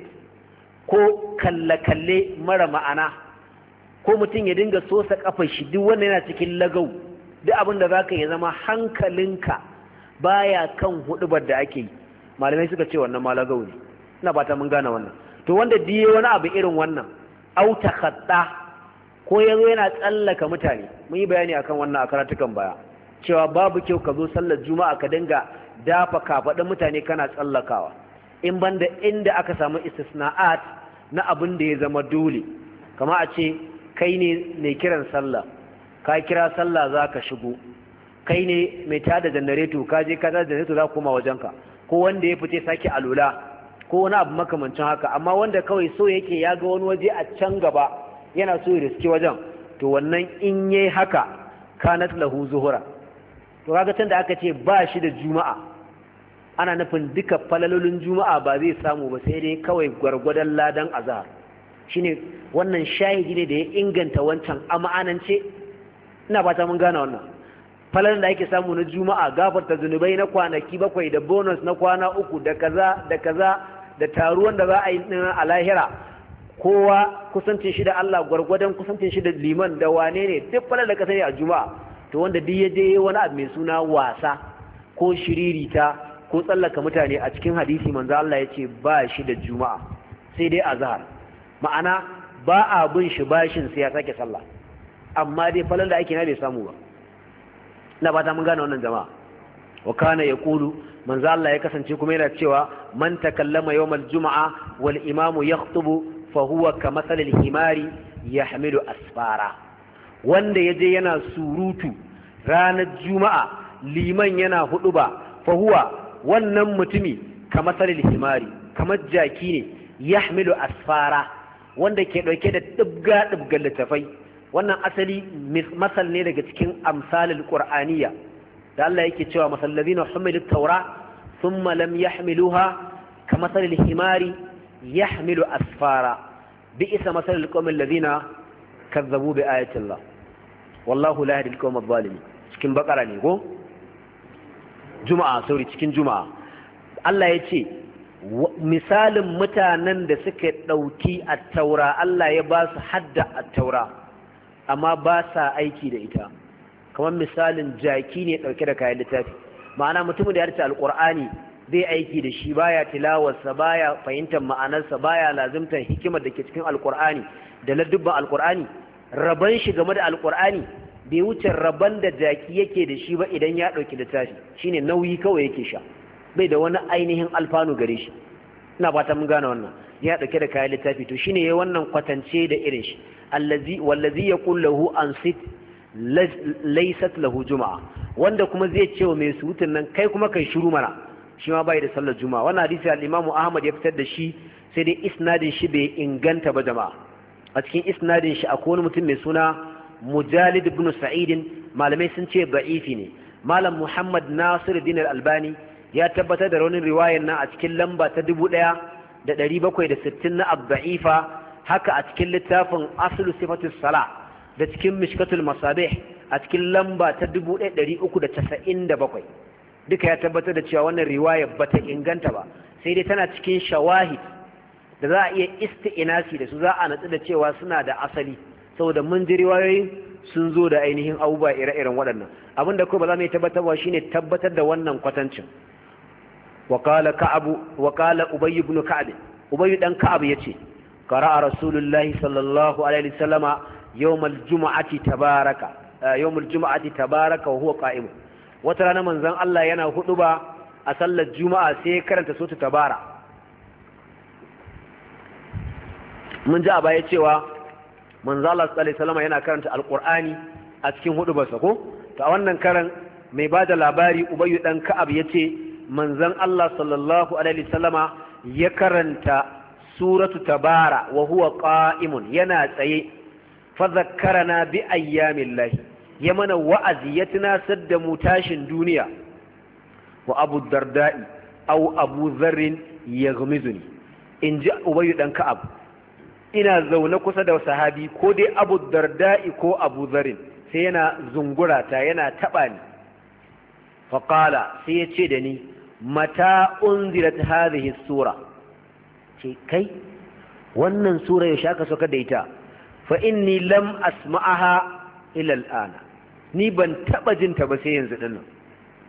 ko kalle-kalle mara ma'ana, ko mutum ya dinga sosa kafar shi, duk wannan yana cikin lagau. Duk abin da zaka ya zama hankalinka baya kan hudubar da ake yi malamai suka ce wannan malagau ne. ina fata mun gane wannan. to wanda diye wani abu irin wannan au takhatta ko yazo yana tsallaka mutane, mun yi bayani akan wannan a karatukan baya cewa babu kyau ka zo sallar juma'a ka dinga dafa kafaɗin mutane kana tsallakawa, in banda inda aka samu istisna'at na abin da ya zama dole, kama a ce kai ne mai kiran sallah ka kira sallah za ka shigo, kai ne mai tada janareto ka je ka tada janareto za ka koma wajenka, ko wanda ya fice sake alula ko wani abu makamancin haka, amma wanda kawai so yake ya ga wani waje a can gaba yana so ya riske wajen, to wannan in yayi haka kanat lahu zuhura. to kaga tunda aka ce ba shi da juma'a ana nufin duka falalolin juma'a ba zai samu ba, sai dai kawai gwargwadon ladan azhar. shine wannan shahidi ne da ya inganta wancan ama'anance. ina fata mun gane wannan falalan da ake samu na juma'a, gafarta zunubai na kwanaki bakwai da bonus na kwana uku da kaza da kaza da taruwan da za a yi a lahira, kowa kusancin shi da Allah gwargwadon kusancin shi da liman da wane ne, duk falalan da ka sani a juma'a. to wanda duk ya je wani abu mai suna wasa ko shiririta ko tsallaka mutane, a cikin hadisi manzo Allah ya ce ba shi da juma'a sai dai azhar, ma'ana ba a bin shi bashin sai ya sake sallah, amma dai falal da ake na bai samu ba. ina fata mun gane wannan jama'a. wa kana yaqulu manzo Allah ya kasance kuma yana cewa man takallama yawmal juma'a wal imamu yakhutubu fa huwa kamathalil himari yahmilu asfara. wanda yaje yana surutu ranar juma'a liman yana huduba, fa huwa wannan mutumi kamathalil himari kamar jaki ne yahmilu asfara wanda ke dauke da dibga dibgan littafai. wannan asali masal ne daga cikin amsalul qur'aniyya da Allah yake cewa masal ladina humilut tawra thumma lam yahmiluha kamathalil himari yahmilu asfara bi'sa masalul qawmil ladina kazzabu bi ayati Allah wallahu la yahdi al-qawmal zalimin. cikin bakara ne ko juma'a sauri cikin juma'a Allah ya ce misalin mutanen da suka dauki at-taura, Allah ya ba su hadda at-taura amma ba sa aiki da ita, kamar misalin jaki ne dauke da kayan littafi. ma'ana mutumin da ya rike alqur'ani zai aiki da shi, baya tilawarsa, baya fahimtar ma'anarsa, baya lazimtar hikimar da ke cikin alqur'ani da ladubban alqur'ani, raban shi game da alqur'ani bai wuce raban da jaki yake da shi ba idan ya dauki littafi, shine nauyi kawai yake sha, bai da wani ainihin alfanu gare shi. ina fata mun gane wannan, ya dauke da kayan littafi. to shine yayin wannan kwatance da irin shi, allazi wallazi yaqul lahu ansit laysat lahu juma'a, wanda kuma zai ce wa mai surutun nan kai kuma kai shiru mana, shi ma bai da sallar juma'a. wannan hadisi al-Imam Ahmad ya fitar da shi, sai dai isnadin shi bai inganta ba jama'a. a cikin isnadin shi akwai wani mutum mai suna Mujalid ibn Sa'id, malamai sun ce da'ifi ne. malam Muhammad Nasiruddin al-Albani ya tabbatar da raunin riwayar nan a cikin lamba ta dubu ɗaya da ɗari bakwai da sittin na ad-da'ifa, haka a cikin littafin aslu sifatus sala da cikin mishkatul masabih a cikin lamba ta dubu ɗaya da ɗari uku da casa'in da bakwai, duka ya tabbatar da cewa wannan riwaya bata inganta ba, sai dai tana cikin shawahid da za a iya isti'inasi da su, za a natsu da cewa suna da asali, saboda mun ji riwayoyin sun zo da ainihin abubuwa ire-iren waɗannan. abin da kuma ba za mu yi tabbatarwa shine tabbatar da wannan kwatancin. وقال كعب وقال أبي بن كعب أبي بن كعب يتي قرأ رسول الله صلى الله عليه وسلم يوم الجمعة تبارك يوم الجمعة تبارك وهو قائم. وترانا من زن الله ينا خطبة أصلى الجمعة سيكرا تسوت تبارك. من جاء بايتي من زن الله صلى الله عليه وسلم ينا كرنت القرآن أتكين خطبة سكو فأولا كرن ميباد العباري أبي بن كعب يتي manzon Allah sallallahu alaihi wasallama ya karanta suratu tabara wa huwa qa'imun, yana tsaye. fa zakkarana bi ayyamillahi, ya mana wa'azi ya tunasar da mu tashin duniya. wa abu darda'i aw abu dharrin yaghmizuni, inji ubayy dan ka'ab, ina zaune kusa da sahabi ko dai abu darda'i ko abu dharrin, sai yana zungurata yana taba ni. fa qala, sai ya ce da ni, mata unzilat hadhihi sura, ce kai wannan sura ya shaka soka da ita. fa inni lam asma'aha ila al'ana, ni ban taba jin ta ba sai yanzu dinnan.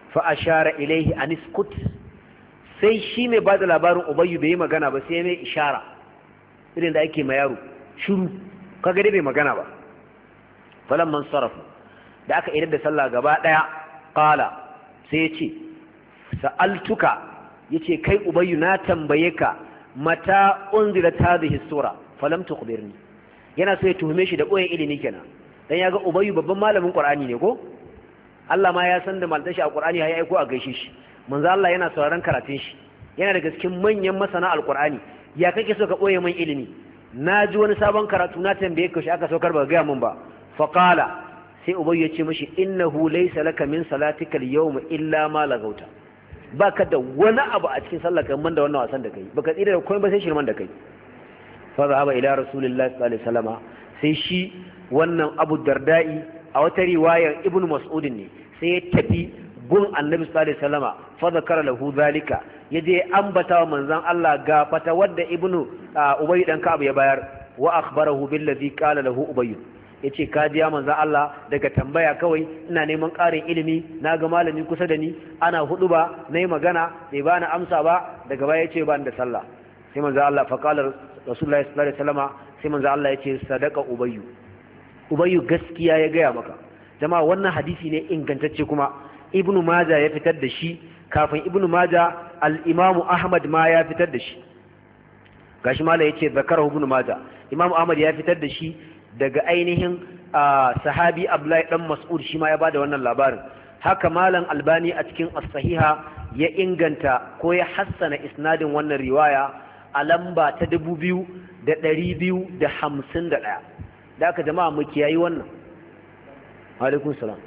fa ashara ilaihi an iskut, sai shi mai bada labarin ubayyu bai yi magana ba sai mai ishara irin da ake ma yaro shiru, kaga dai bai magana ba. falamman sarafu, da aka idar da sallah gaba daya, qala sai ya ce sa'altuka, yace kai ubayyu na tambaye ka mata unzilat hadhihi sura falam tukhbirni. yana so ya tuhume shi da koyon ilimi kenan, dan yaga ubayyu babban malamin qur'ani ne ko Allah ma ya san da malta shi a qur'ani ya aiko a gaishe shi, manzo Allah yana sauraron karatun shi, yana daga cikin manyan masana alqur'ani. ya kake so ka koye min ilimi? na ji wani sabon karatu na tambaye ka shi aka saukar ba ga mun ba. fa qala, sai ubayyu ya ce mishi innahu laysa laka min salatika al-yawma illa ma lagauta, baka da wani abu a cikin sallar kan da wannan wasan da kai, baka tsira da komai ba sai shirman da kai. fa zahaba ila rasulillahi sallallahu alaihi wasallam, sai shi wannan Abu Darda'i a wata riwayar Ibn Mas'ud ne, sai ya tafi gun Annabi sallallahu alaihi wasallam fa zakara lahu zalika, yaje ambata wa manzon Allah ga fata wadda Ibn Ubay dan Ka'ab ya bayar, wa akhbarahu billadhi qala lahu Ubay, yace ka ji ya manzon Allah daga tambaya kawai ina neman ƙarin ilimi, na ga malami kusa da ni ana hudu ba nayi magana bai bani amsa ba, daga baya yace ba ni da sallah. sai manzon Allah fa qala Rasulullahi sallallahu alaihi wasallam, sai manzon Allah yace sadaqa Ubay, Ubay gaskiya ya gaya maka. Jama'a wannan hadisi ne ingantacce, kuma Ibn Majah ya fitar da shi, kafin Ibn Majah al-Imam Ahmad ma ya fitar da shi. gashi mala yace zakarahu Ibn Majah, Imam Ahmad ya fitar da shi daga ainihin sahabi Abdullahi dan Mas'ud, shi ma ya bada wannan labarin. Haka malam Albani a cikin as-sahiha ya inganta ko ya hassana isnadin wannan riwaya a lamba ta dubu biyu da ɗari biyu da hamsin da ɗaya. Da aka jama'a mu kiyayi wannan. Alaikun salam.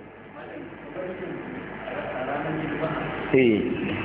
Eh.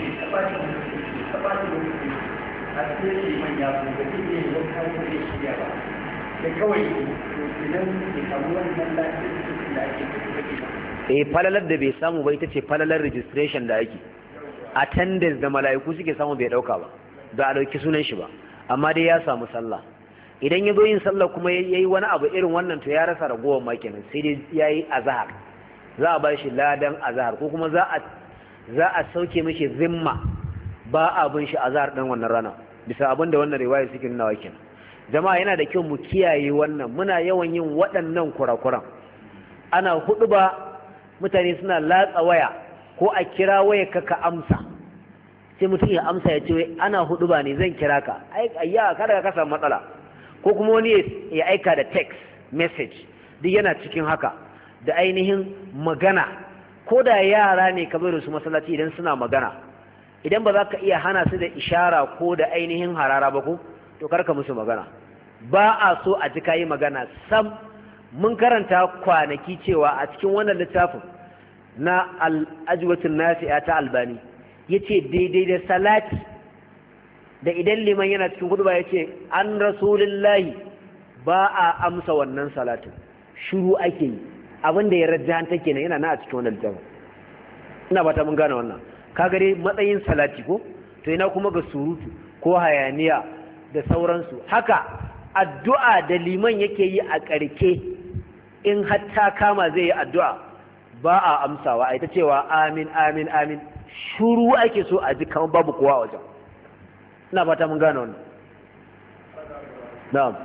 Eh, falalar da bai samu ba ita ce falalar registration da ake. Attendance da mala'iku suke samu bai dauka ba, ba a dauki sunan shi ba, amma dai ya samu sallah. Idan ya zo yin sallah kuma ya yi wani abu irin wannan, to ya rasa ragowar makinan, sai dai ya yi azahar, za a ba shi ladan azahar, ko kuma za a za a sauke mishi zimma, ba a bin shi azahar ɗan wannan rana, bisa abin da wannan riwaya suke nuna wakin. Jama'a yana da kyau mu kiyaye wannan, muna yawan yin waɗannan kurakuran. Ana hudu ba mutane suna latsa waya, ko a kira waya ka ka amsa, sai mutum ya amsa ya ce ana hudu ba ne zan kira ka, ai ayya kada ka samu matsala. Ko kuma wani ya aika da text message, duk yana cikin haka. Da ainihin magana, ko da yara ne ka bai da su masallaci idan suna magana, idan ba za ka iya hana su da ishara ko da ainihin harara ba ko, to karka musu magana. Ba a so a ji kayi magana sam. Mun karanta kwanaki cewa a cikin wannan littafin na al-ajwatun nafi'a ta Albani, yace daidai da salati, da idan liman yana cikin hudu ba ya ce an rasulillahi, ba a amsa wannan salatin, shuru ake yi. Abinda ya rajjanta kenan yana na a cikin wannan littafin. Ina ba ta mun gane wannan. Ka gare matsayin salati ko, to ina kuma ga surutu ko hayaniya da sauransu. Haka addu'a da liman yake yi a ƙarke, in hatta kama zai yi addu'a, ba a amsawa, a ita cewa amin amin amin, shuru ake so a ji kamar babu kowa wajen. Ina fata mun gane wannan. Na'am.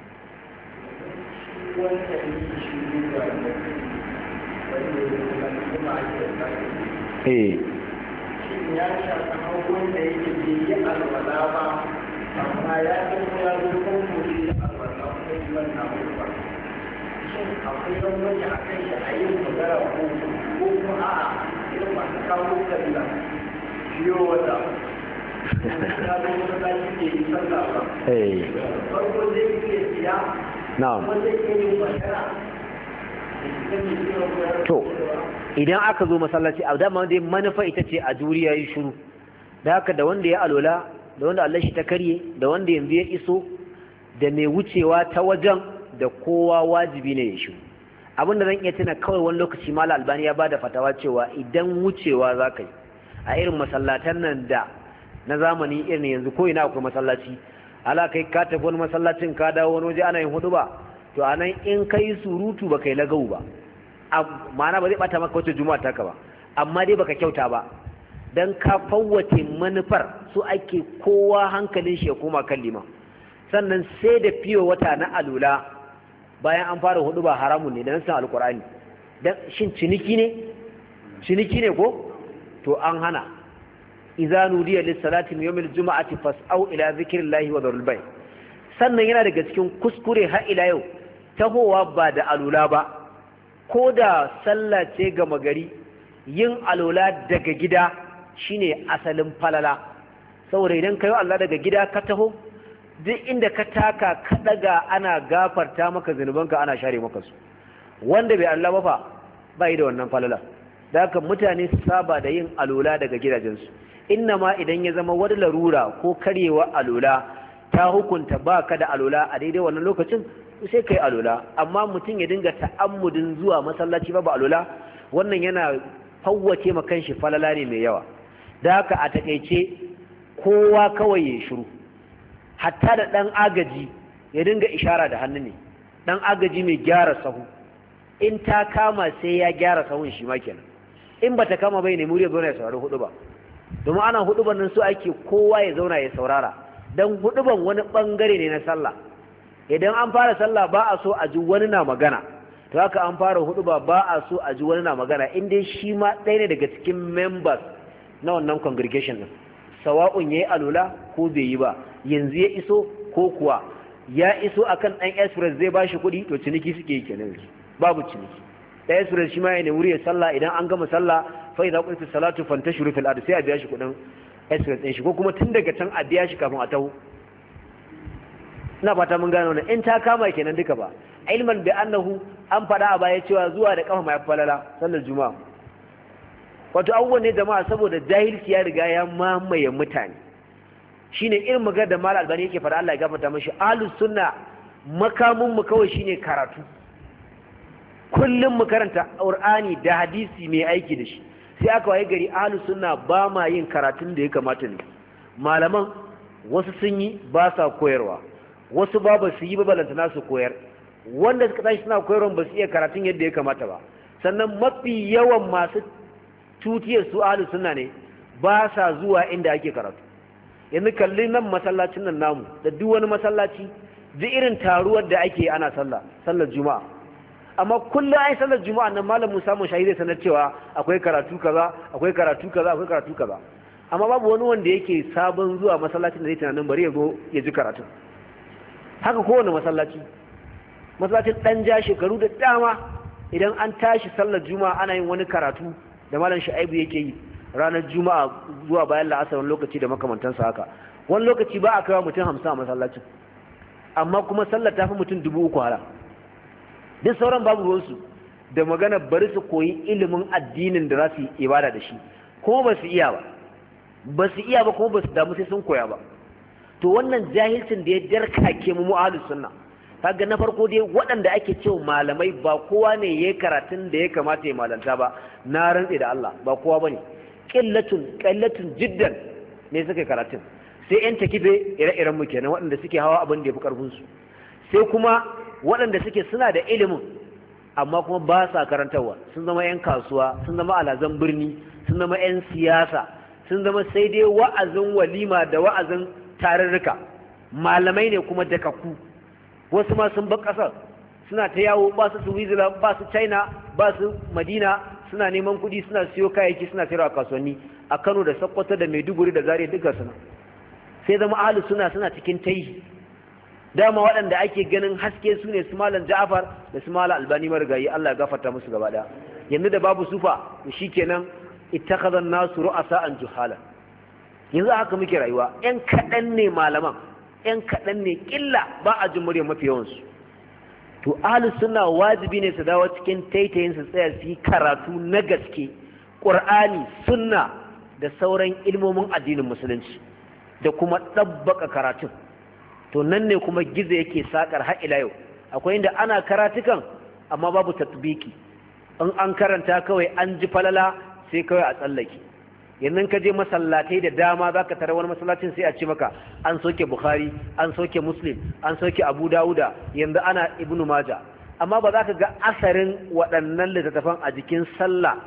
Eh. Ya shafa hawan da yake yi alwala ba, amma ya san ya zo kan mutum da alwala ko kuma na ba. Shin akwai wani a kan shi a yin magana ko ko kuma a'a irin masu kawo kabila biyo wata. To idan aka zo masallaci, a dama dai manufa ita ce a juriya yi shiru, da haka da wanda ya alola, da wanda Allah shi ta karye, da wanda yanzu ya iso, da mai wucewa ta wajen, da kowa wajibi ne ya shiru. Abin da zan iya tuna kawai wani lokaci Malam Albani ya bada fatawa cewa idan wucewa za ka yi a irin masallatan nan da na zamani irin yanzu, ko ina akwai masallaci, ala kai ka tafi wani masallacin ka dawo wani waje ana yin hudu ba, to anan in kai surutu ba kai lagau ba, ma'ana ba zai bata maka wata juma'a taka ba, amma dai baka kyauta ba dan ka fawwace manufar su ake kowa hankalin shi ya koma kan liman. Sannan sai da fiyo wata na alula bayan an fara hudu ba haramun ne da nan san alqur'ani dan shin ciniki ne ciniki ne ko to an hana idza nudiya lis salati min yawmil jumu'ati fas'au ila dhikrillahi wa dharul bay. Sannan yana daga cikin kuskure har ila yau tahowa ba da alula ba ko da sallah ce ga magari yin alula daga gida shine asalin falala saboda idan kayo Allah daga gida ka taho duk inda ka taka ka daga ana gafarta maka zanubanka ana share maka su wanda bai Allah ba fa bai da wannan falala da haka mutane su saba da yin alula daga gidajensu innama idan ya zama wani larura ko karyewa alula ta hukunta baka da alula a daidai wannan lokacin sai kai alula amma mutum ya dinga ta'ammudin zuwa masallaci ba ba alula wannan yana fawwace ma kanshi falala ne mai yawa da haka a takeice kowa kawai ya shiru hatta da dan agaji ya dinga ishara da hannu ne dan agaji mai gyara sahu in ta kama sai ya gyara sahun shi ma kenan in bata kama bai ne muri ya zauna ya saurari hudu ba domin ana huduban nan su ake kowa ya zauna ya saurara dan huduban wani bangare ne na sallah idan an fara sallah ba a so a ji wani na magana to haka an fara huduba ba a so a ji wani na magana in dai shi ma ɗaya ne daga cikin members na wannan congregation din sawa'un yayi alula ko bai yi ba yanzu ya iso ko kuwa ya iso akan dan express zai bashi kuɗi to ciniki suke yi kenan babu ciniki dan express shi ma yana wuri ya sallah idan an gama sallah fa idza qultu salatu fantashiru fil ard sai a biya shi kuɗin express din shi ko kuma tun daga can a biya shi kafin a taho ina fata mun gane wannan in ta kama kenan duka ba ilman bi annahu an fada a baya cewa zuwa da kafa mai falala sallar juma'a wato abubuwan ne jama'a saboda jahilci ya riga ya mamaye mutane shine irin magana da mal albani yake fara Allah ya gafarta mashi ahlus sunna makamun mu kawai shine karatu kullum mu karanta qur'ani da hadisi mai aiki da shi sai aka waye gari ahlus sunna ba ma yin karatun da ya kamata ne malaman wasu sun yi ba sa koyarwa wasu ba ba su yi ba balantana su koyar wanda suka tashi suna koyarwa ba su iya karatun yadda ya kamata ba sannan mafi yawan masu tutiyar su ahlus sunna ne ba sa zuwa inda ake karatu yanzu kalli nan masallacin nan namu da duk wani masallaci duk irin taruwar da ake ana sallah sallar juma'a amma kullum ai sallar juma'a nan malam Musa mun shahide sanar cewa akwai karatu kaza akwai karatu kaza akwai karatu kaza amma babu wani wanda yake sabon zuwa masallacin da zai tunanin bari ya zo ya ji karatu haka kowane masallaci masallacin dan ja shekaru da dama idan an tashi sallar juma'a ana yin wani karatu da malam Shu'aibu yake yi ranar juma'a zuwa bayan la'asar wani lokaci da makamantansa haka wani lokaci ba a kawo mutum hamsin a masallacin amma kuma sallar ta fi mutum dubu uku hala duk sauran babu ruwansu da magana bari su koyi ilimin addinin da za su yi ibada da shi kuma ba su iya ba ba su iya ba kuma ba su damu sai sun koya ba to wannan jahilcin da ya darkake mu ahlus sunna kaga na farko dai waɗanda ake cewa malamai ba kowa ne yayin karatun da ya kamata ya malanta ba na rantsi da Allah ba kowa bane qillatun qillatun jiddan ne suka karatun sai yan takibe ire-iren mu kenan waɗanda suke hawa abin da yafi karfin su sai kuma waɗanda suke suna da ilimin amma kuma ba sa karantarwa sun zama yan kasuwa sun zama alazan birni sun zama yan siyasa sun zama sai dai wa'azin walima da wa'azin tarurruka malamai ne kuma dakaku wasu ma sun bar ƙasar suna ta yawo ba su Switzerland ba su China ba su Madina suna neman kuɗi suna siyo kayayyaki suna sayarwa a kasuwanni a Kano da Sokoto da Maiduguri da Zaria duka suna sai zama ahlus sunna suna cikin taihi dama waɗanda ake ganin haske su ne su malam Ja'far da su malam Albani marigayi Allah ya gafarta musu gaba ɗaya yanzu da babu sufa shikenan ittakhadha an-nasu ru'asa'an juhala yanzu haka muke rayuwa ƴan kaɗan ne malaman ƴan kaɗan ne ƙilla ba a jin muryar mafi yawansu to ahlus sunna wajibi ne su dawo cikin taitayin su tsaya su yi karatu na gaske qur'ani sunna da sauran ilmomin addinin musulunci da kuma ɗabbaka karatun to nan ne kuma gizo yake sakar har ila yau akwai inda ana karatukan amma babu tatbiki in an karanta kawai an ji falala sai kawai a tsallake yanzu ka je masallatai da dama za ka tara wani masallacin sai a ce maka an soke bukhari an soke muslim an soke abu dawuda yanzu ana ibnu maja amma ba za ka ga asarin waɗannan littattafan a jikin sallah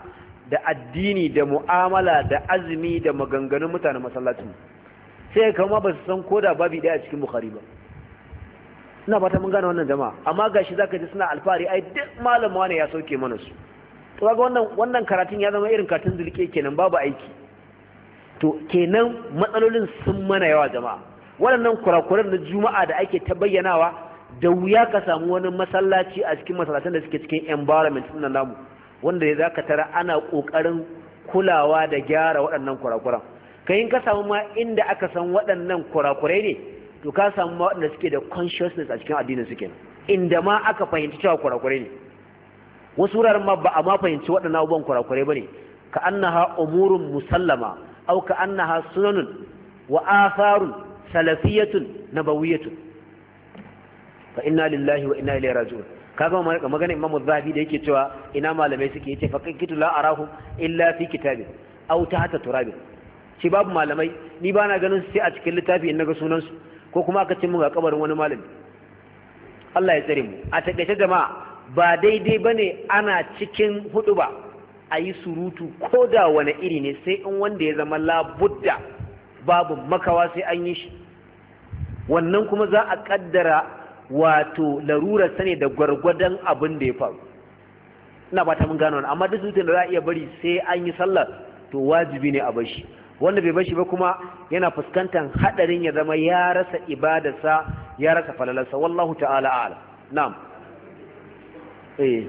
da addini da mu'amala da azumi da maganganun mutanen masallacin sai kama ba su san koda babi daya a cikin bukhari ba. ina fata mun gane wannan jama'a, amma gashi zaka ji suna alfahari ai duk malam wani ya sauke mana su. to kaga wannan wannan karatun ya zama irin karatun zulke kenan, babu aiki. to kenan matsalolin sun mana yawa jama'a. waɗannan kurakuran na juma'a da ake ta bayyanawa da wuya ka samu wani masallaci a cikin masallatan da suke cikin environment ɗin namu wanda ya zaka tara ana ƙoƙarin kulawa da gyara waɗannan kurakuran. kai in ka samu ma inda aka san waɗannan kurakurai ne to ka samu ma waɗanda suke da consciousness a cikin addinin su kenan, inda ma aka fahimci cewa kurakurai ne. wasu wuraren ma ba a ma fahimci waɗannan abubuwan kurakurai bane, ka annaha umurun musallama aw ka annaha sunanun wa atharun salafiyatun nabawiyatun fa inna lillahi wa inna ilaihi raji'un. kaga magana Imam Az-Zahabi da yake cewa ina malamai suke yace fa kitu la arahum illa fi kitabin aw tahta turabin. shi babu malamai ni ba na ganin sai a cikin littafi in naga sunan su ko kuma aka ce mun ga kabarin wani malami. Allah ya tsare mu. a takeice jama'a ba daidai bane ana cikin huduba ayi surutu ko da wani iri ne sai in wanda ya zama labudda babu makawa sai an yi shi, wannan kuma za a kaddara wato larurar sane da gwargwadon abin da ya faru. ina ba ta mun gano wannan, amma duk surutun da za a iya bari sai an yi sallar to wajibi ne a bar shi. wanda bai bar shi ba kuma yana fuskantar hadarin ya zama ya rasa ibadarsa ya rasa falalarsa. wallahu ta'ala a'lam. na'am eh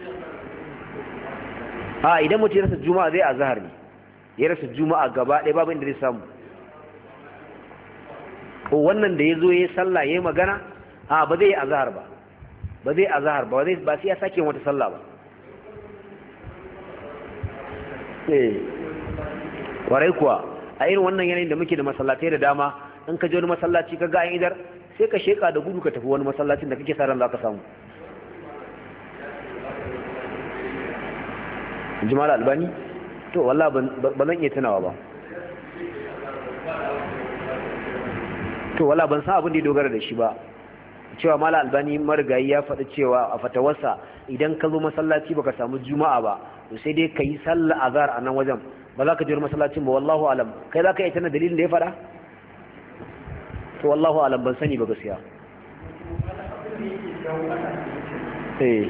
ha idan mutum ya rasa juma'a zai azhar ne, ya rasa juma'a gaba ɗaya babu inda zai samu. ko wannan da yazo yayi sallah yayi magana a ba zai azhar ba ba zai azhar ba zai ba sai ya sake wata sallah ba. eh warai kuwa a irin wannan yanayin da muke da masallatai da dama, in ka je wani masallaci ka ga an idar sai ka sheka da gudu ka tafi wani masallacin da kake sa ran za ka samu. Jama'a Albani to wallahi ba zan iya tunawa ba. to wala ban san abin da ya dogara da shi ba, cewa Malam Albani marigayi ya faɗi cewa a fatawarsa idan ka zo masallaci baka samu juma'a ba to sai dai ka yi sallah azhar a nan wajen, ba za ka je masallacin ba. wallahu alam. kai za ka yi tana dalilin da ya faɗa? to wallahu alam ban sani ba gaskiya. eh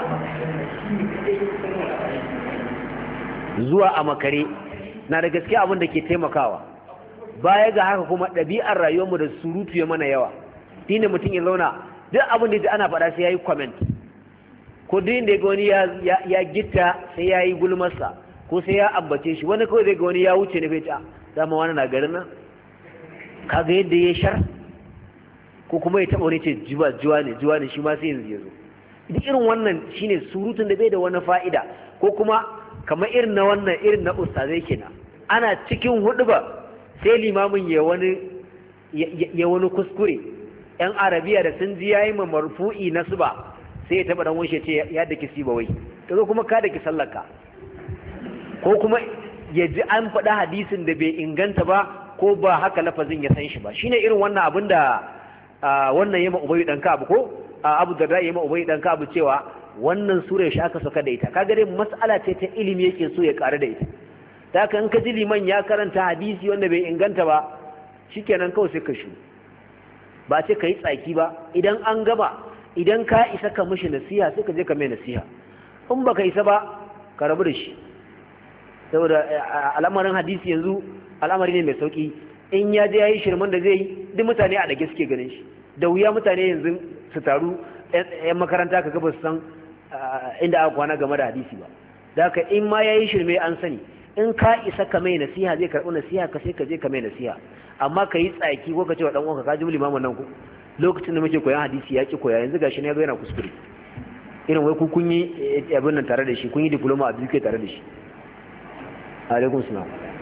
zuwa a makare na da gaskiya abin da ke taimakawa. baya ga haka kuma ɗabi'ar rayuwarmu da surutu ya mana yawa, shine mutum ya zauna duk abin da ana faɗa sai ya yi comment, ko duk inda ga wani ya gitta sai ya yi gulmarsa ko sai ya ambace shi. wani kawai zai ga wani ya wuce ne bai ta dama wani na garin nan kaga yadda ya shar, ko kuma ya taɓa wani ce juwa juwa ne juwa ne shi ma sai yanzu ya zo. duk irin wannan shine surutun da bai da wani fa'ida, ko kuma kamar irin na wannan irin na ustazai kenan, ana cikin hudu ba sai limamin ya wani ya wani kuskure. yan arabiya da sun ji yayi marfu'i na suba sai ya taba dan wani ce ya dake siba wai kazo kuma ka dake sallaka, ko kuma ya ji an faɗa hadisin da bai inganta ba ko ba haka lafazin ya san shi ba. shine irin wannan abin da wannan yema ubayi dan ka abu ko abu da da yema ubayi dan ka abu cewa wannan sura shi aka saka da ita. kaga dai mas'ala ce ta ilimi yake so ya ƙara da ita. da haka in ka ji liman ya karanta hadisi wanda bai inganta ba shikenan kawai sai ka shu, ba ce ka yi tsaki ba. idan an gaba idan ka isa ka mishi nasiha sai ka je ka mai nasiha, in baka isa ba ka rabu da shi. saboda al'amarin hadisi yanzu al'amari ne mai sauki, in ya je yayi shirman da zai yi duk mutane a dage suke ganin shi. da wuya mutane yanzu su taru yan makaranta ka gaba su san inda aka kwana game da hadisi ba. da haka in ma yayi shirme an sani, in ka isa ka mai nasiha zai karɓi nasiha ka sai ka je ka mai nasiha. amma ka yi tsaki ko ka ce wa ɗan uwanka ka ji limamin nan ku lokacin da muke koyan hadisi ya ki koya, yanzu gashi ne yazo yana kuskure. irin wai ku kun yi abin nan tare da shi, kun yi diploma a biyu tare da shi. alaikum salam.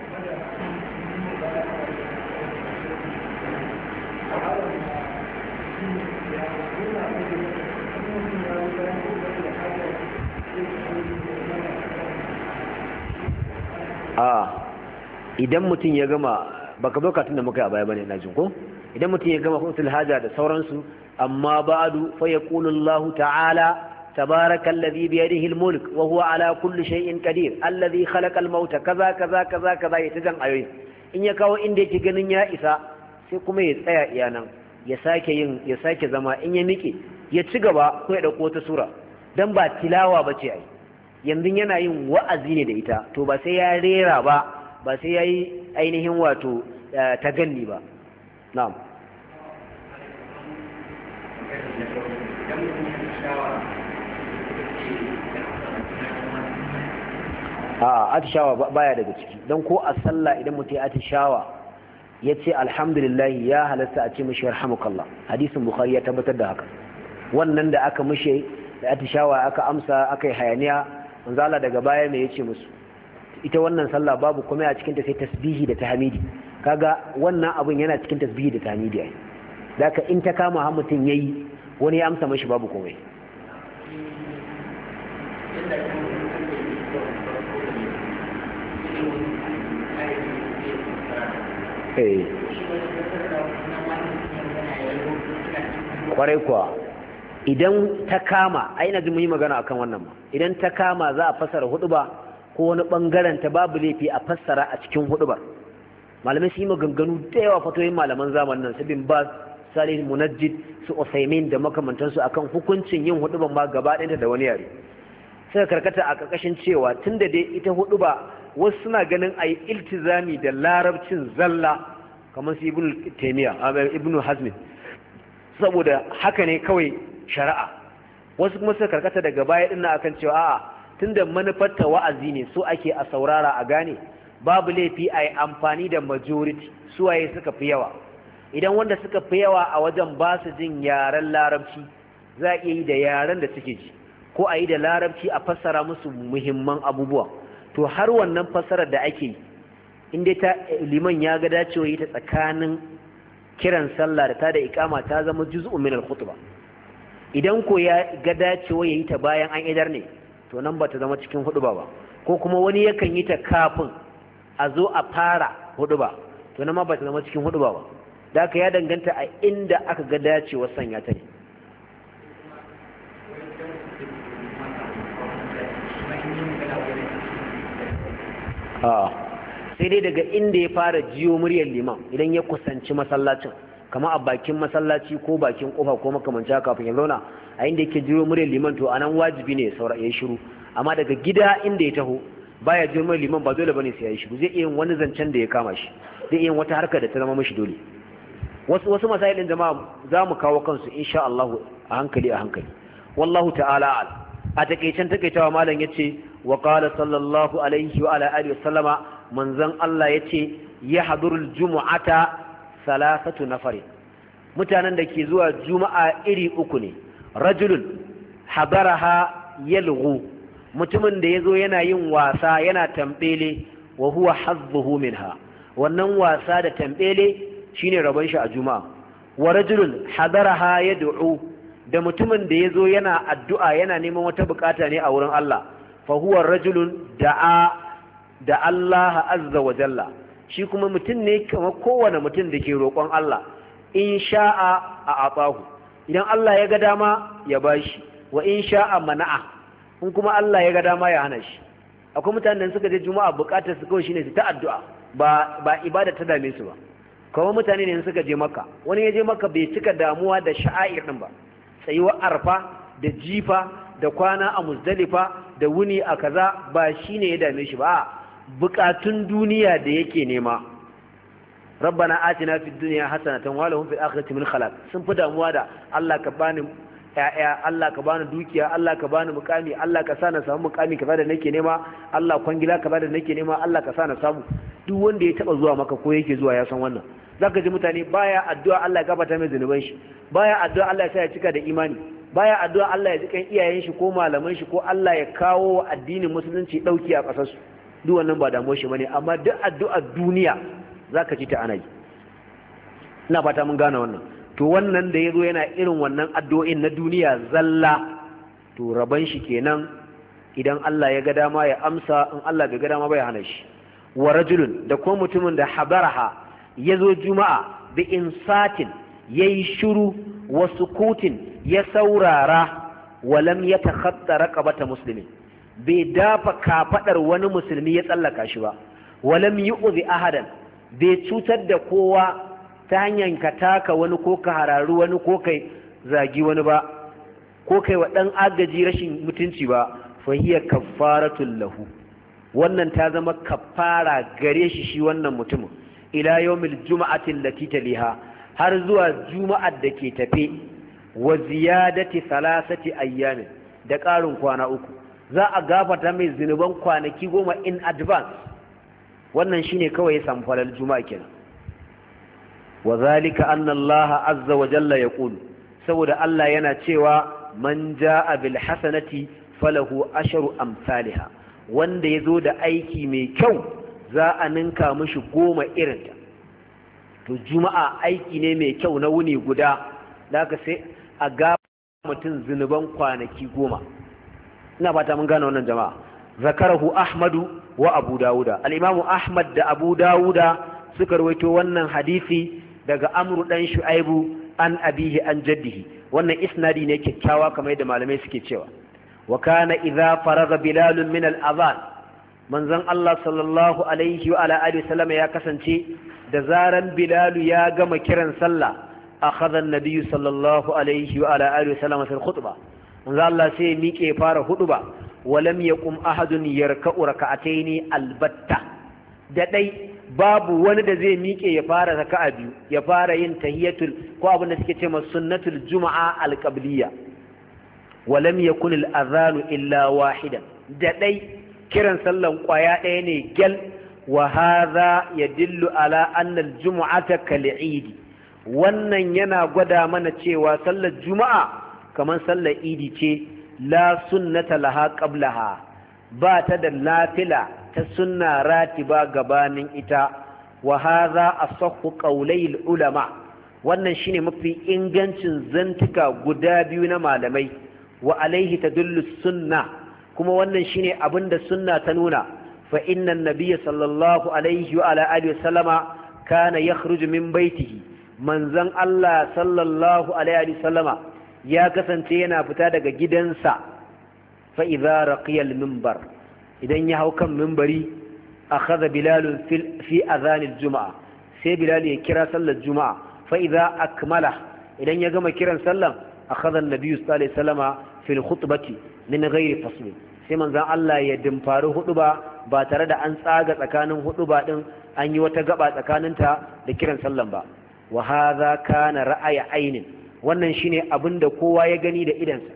a idan mutum ya gama baka zo katun da muka yi a baya bane ina jin ko idan mutum ya gama hutul haja da sauransu, amma ba'du fa yaqulu Allah ta'ala tabarakallazi bi yadihi almulk wa huwa ala kulli shay'in qadir allazi khalaqa almauta kaza kaza kaza kaza ya tajan ayoyi in ya kawo inda yake ganin ya isa sai kuma ya tsaya iyanan ya sake yin ya sake zama in ya miƙe ya ci gaba ko ya dauko ta sura dan ba tilawa bace ai yanzu yana yin wa'azi ne da ita to ba sai ya rera ba ba sai yayi ainihin wato taganni ba na'am a atishawa baya daga ciki don ko a sallah idan mutum ya atishawa ya ce alhamdulillah ya halasta a ce mashi yarhamukallah hadisin bukhari ya tabbatar da haka wannan da aka mushe da atishawa aka amsa aka yi hayaniya manzala daga baya mai yace musu ita wannan sallah babu kuma a cikin ta sai tasbihi da tahmidi kaga wannan abun yana cikin tasbihi da tahmidi ai daka in ta kama har mutum yayi wani ya amsa mashi babu komai kwarai kuwa idan ta kama ai na ji mun yi magana akan wannan ma idan ta kama za a fassara huduba ko wani bangaren ta babu laifi a fassara a cikin hudubar malamai su yi maganganu da yawa fatoyin malaman zamanin nan su bin bas salih munajjid su usaimin da makamantansu akan hukuncin yin huduban ma gaba ɗayanta da wani yare suka karkata a ƙarƙashin cewa tunda dai ita huduba wasu suna ganin a yi iltizami da larabcin zalla kamar su ibnu taymiya ibnu hazmin saboda haka ne kawai shari'a wasu kuma suka karkata daga baya dinnan akan cewa a'a tunda manufar ta wa'azi ne so ake a saurara a gane babu laifi a yi amfani da majority suwaye suka fi yawa idan wanda suka fi yawa a wajen ba su jin yaren larabci za a iya yi da yaren da suke ji ko a yi da larabci a fassara musu muhimman abubuwa to har wannan fassarar da ake yi inda ta liman ya ga dacewa yi ta tsakanin kiran sallah da ta da ikama ta zama juz'un min al-khutba idan ko ya ga dacewa yayi ta bayan an idar ne to nan ba ta zama cikin huduba ba ko kuma wani yakan yi ta kafin a zo a fara huduba to nan ma ba ta zama cikin huduba ba da haka ya danganta a inda aka ga dacewa sanya ta ne a sai dai daga inda ya fara jiyo muryar liman idan ya kusanci masallacin kama a bakin masallaci ko bakin kofa ko makamanci kafin ya zauna a inda yake jiyo muryar liman to anan wajibi ne ya saura ya shiru amma daga gida inda ya taho baya jiyo muryar liman ba dole bane sai ya yi shiru zai iya yin wani zancen da ya kama shi zai iya yin wata harkar da ta zama mishi dole wasu wasu masailin jama'a za mu kawo kansu insha Allah a hankali a hankali wallahu ta'ala al a takeicen takeitawa malam yace wa qala sallallahu alaihi wa ala alihi wa sallama manzon Allah yace ya hadurul jumu'ata salasatu nafari mutanen da ke zuwa juma'a iri uku ne rajulun habaraha yalghu mutumin da yazo yana yin wasa yana tambele wa huwa hazzuhu minha wannan wasa da tambele shine rabon shi a juma'a wa rajulun hadaraha yad'u da mutumin da yazo yana addu'a yana neman wata bukata ne a wurin Allah fa huwa rajulun da'a da Allah azza wa jalla shi kuma mutum ne kamar kowane mutum da ke roƙon Allah in sha'a a atahu idan Allah ya ga dama ya bashi wa in sha'a mana'a in kuma Allah ya ga dama ya hana shi akwai mutanen da suka je juma'a bukatar su kawai shine su ta addu'a ba ba ibada ta dame su ba kuma mutane ne suka je Makka wani ya je Makka bai cika damuwa da sha'air din ba tsayuwar arfa da jifa da kwana a Muzdalifa da wuni a kaza ba shine ya dame shi ba bukatun duniya da yake nema rabbana atina fid dunya hasanatan wa lahum fil akhirati min khalaq sun fi damuwa da Allah ka bani ya'ya Allah ka bani dukiya Allah ka bani mukami Allah ka sa na samu mukami kaza da nake nema Allah kwangila kaza da nake nema Allah ka sa na samu duk wanda ya taba zuwa maka ko yake zuwa ya san wannan zaka ji mutane baya addu'a Allah ya gafarta mai zanuban shi baya addu'a Allah ya sa ya cika da imani baya addu'a Allah ya jikan iyayen shi ko malaman shi ko Allah ya kawo addinin musulunci dauki a kasar su duk wannan ba damuwar shi bane amma duk addu'ar duniya zaka ji ta ana yi ina fata mun gane wannan to wannan da yazo yana irin wannan addu'o'in na duniya zalla to raban shi kenan idan Allah ya ga dama ya amsa in Allah bai ga dama ba ya hana shi wa rajulun da ko mutumin da habaraha yazo juma'a bi insatin yayi shiru wa sukutin ya saurara wa lam yatakhatta raqabata muslimin bai dafa kafadar wani musulmi ya tsallaka shi ba wa lam yu'zi ahadan bai cutar da kowa ta hanyar ka taka wani ko ka hararu wani ko kai zagi wani ba ko kai wa dan agaji rashin mutunci ba fa hiya kaffaratul lahu wannan ta zama kaffara gare shi shi wannan mutumin ila yawmil juma'ati allati taliha har zuwa juma'ar da ke tafe wa ziyadati thalathati ayyamin da ƙarin kwana uku za a gafarta mai zinuban kwanaki goma in advance wannan shine kawai ya samu falal juma'a kenan wa zalika anna Allah azza wa jalla yaqulu saboda Allah yana cewa man jaa bil hasanati falahu asharu amsalha wanda yazo da aiki mai kyau za a ninka mishi goma irinta to juma'a aiki ne mai kyau na wuni guda daga sai a ga mutum zinuban kwanaki goma ina fata mun gane wannan jama'a zakarahu ahmadu wa abu dawuda al-imamu ahmad da abu dawuda suka rawaito wannan hadisi daga amru dan shu'aibu an abihi an jaddihi wannan isnadi ne kyakkyawa kamar yadda malamai suke cewa wa kana idza faraga bilal min al-adhan manzon Allah sallallahu alaihi wa ala alihi wasallam ya kasance da zaran bilal ya gama kiran sallah akhadha an-nabiy sallallahu alaihi wa ala alihi wasallam fil khutbah manzon Allah sai miƙe fara huduba walam yaqum ahadun yarka'u rak'ataini albatta da dai babu wani da zai miƙe ya fara raka'a biyu ya fara yin tahiyatul ko abin da suke cewa sunnatul juma'a alqabliyya walam yakun al-adhanu illa wahidan da dai kiran sallan kwaya ɗaya ne gal wa hadha yadullu ala anna al-jum'ata kal'id wannan yana gwada mana cewa sallar juma'a kamar sallar idi ce la sunnata laha qablaha ba ta da nafila ta sunna ratiba gabanin ita wa hadha asahhu qawlai ulama wannan shine mafi ingancin zantuka guda biyu na malamai wa alaihi tadullu sunna kuma wannan shine abinda sunna ta nuna fa inna an-nabiy sallallahu alaihi wa ala alihi wasallama kana yakhruju min baitihi manzon Allah sallallahu alaihi wa sallama ya kasance yana fita daga gidansa fa idza raqiya al-minbar idan ya hau kan minbari akhadha bilal fi adhan al-jum'a sai bilal ya kira sallar juma'a fa idza akmala idan ya gama kiran sallan akhadha an-nabiy sallallahu alaihi wasallama fi al-khutbati min ghairi fasl sai manzon Allah ya dimfari huduba ba tare da an tsaga tsakanin huduba din an yi wata gaba tsakaninta da kiran sallan ba wa hadha kana ra'aya ainin wannan shine abinda kowa ya gani da idansa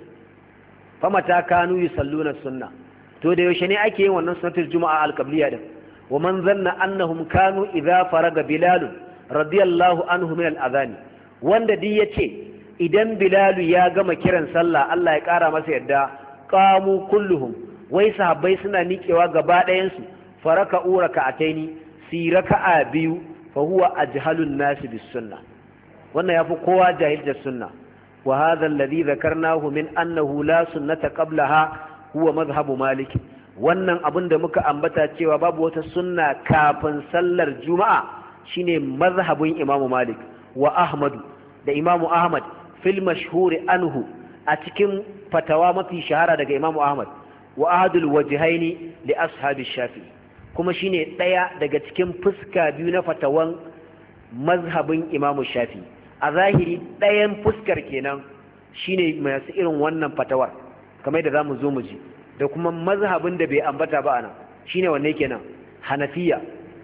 famata kanu yusalluna sunna to da yaushe ne ake yin wannan sunnatul juma'a al-qabliya din wa man zanna annahum kanu idza faraga bilal radiyallahu anhu min al-adhan wanda di yace idan bilal ya gama kiran sallah Allah ya kara masa yadda qamu kulluhum wai sahabbai suna nikewa gaba ɗayan su faraka uraka ataini si raka'a biyu fa huwa ajhalun nas bis sunnah wannan yafi kowa jahil da sunna wa hadha alladhi dhakarnahu min annahu la sunnata qablaha huwa madhhabu malik wannan abin da muka ambata cewa babu wata sunna kafin sallar juma'a shine mazhabin imamu malik wa ahmad da imamu ahmad fil mashhur anhu a cikin fatawa mafi shahara daga imamu ahmad wa ahadul wajhaini li ashabi shafi kuma shine daya daga cikin fuska biyu na fatawan mazhabin imamu shafi a zahiri ɗayan fuskar kenan shine masu irin wannan fatawar kamar da zamu zo mu ji da kuma mazhabin da bai ambata ba anan shine wanne kenan hanafiya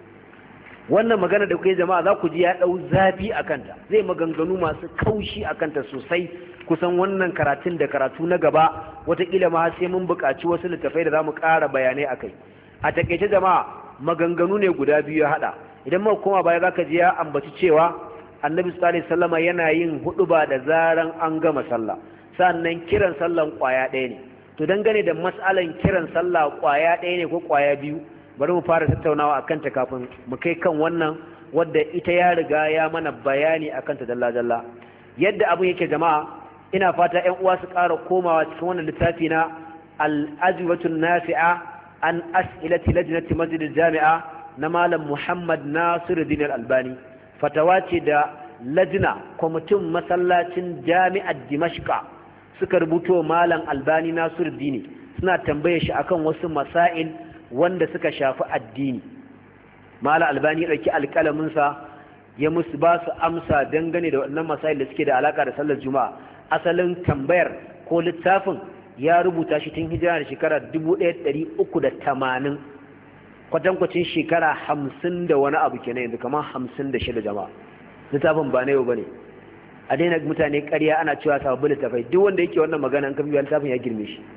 wannan magana da kuke jama'a za ku ji ya dau zafi akanta zai maganganu masu kaushi akanta sosai kusan wannan karatun da karatu na gaba wataƙila ma sai mun buƙaci wasu littafai da zamu ƙara bayanai akai a takeice jama'a maganganu ne guda biyu ya hada idan muka koma baya zaka ji ya ambaci cewa annabi sallallahu alaihi wasallama yana yin huduba da zaran an gama sallah sannan kiran sallan kwaya ɗaya ne to dangane da mas'alan kiran sallah kwaya ɗaya ne ko kwaya biyu bari mu fara tattaunawa akan ta kafin mu kai kan wannan wadda ita ya riga ya mana bayani akan ta dalla dalla yadda abun yake jama'a ina fata ƴan uwa su ƙara komawa cikin wannan littafi na al-ajwatun nafi'a an as'ilati lajnati masjid al-jami'a na malam Muhammad Nasiruddin al-Albani fatawa ce da lajna kwamitin masallacin jami'ar dimashqa suka rubuto malam Albani Nasiruddin suna tambaye shi akan wasu masail wanda suka shafi addini. Malam Albani ya dauki alƙalamin sa ya musu ba su amsa dangane da wannan masail da suke da alaka da sallar juma'a. Asalin tambayar ko littafin ya rubuta shi tun hijira da shekara dubu ɗaya da ɗari uku da tamanin, kwatankwacin shekara hamsin da wani abu kenan yanzu, kamar hamsin da shida jama'a. Littafin ba na yau bane. A daina mutane ƙarya ana cewa sababbin littafai, duk wanda yake wannan magana an kan biya littafin ya girme shi.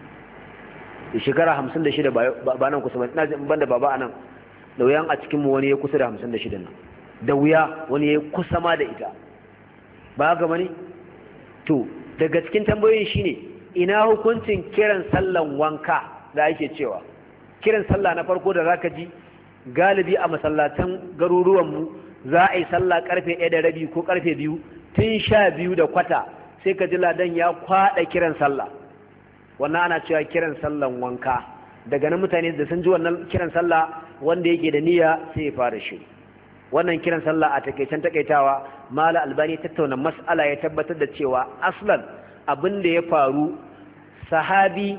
Da shekara hamsin da shida ba nan kusa ba, ina jin banda baba anan da wuyan a cikin mu wani ya kusa da hamsin da shida nan, da wuya wani ya kusa ma da ita, ba haka bane. To daga cikin tambayoyin shine ina hukuncin kiran sallan wanka da ake cewa kiran sallah na farko da zaka ji galibi a masallatan garuruwan mu za a yi sallah karfe ɗaya da rabi ko karfe biyu, tun sha biyu da kwata sai ka ji ladan ya kwada kiran sallah. Wannan ana cewa kiran sallan wanka. Daga nan mutane da sun ji wannan kiran sallah wanda yake da niyya sai ya fara shi. Wannan kiran sallah a takeicen takaitawa Malam Albani tattauna mas'ala ya tabbatar da cewa aslan abin da ya faru sahabi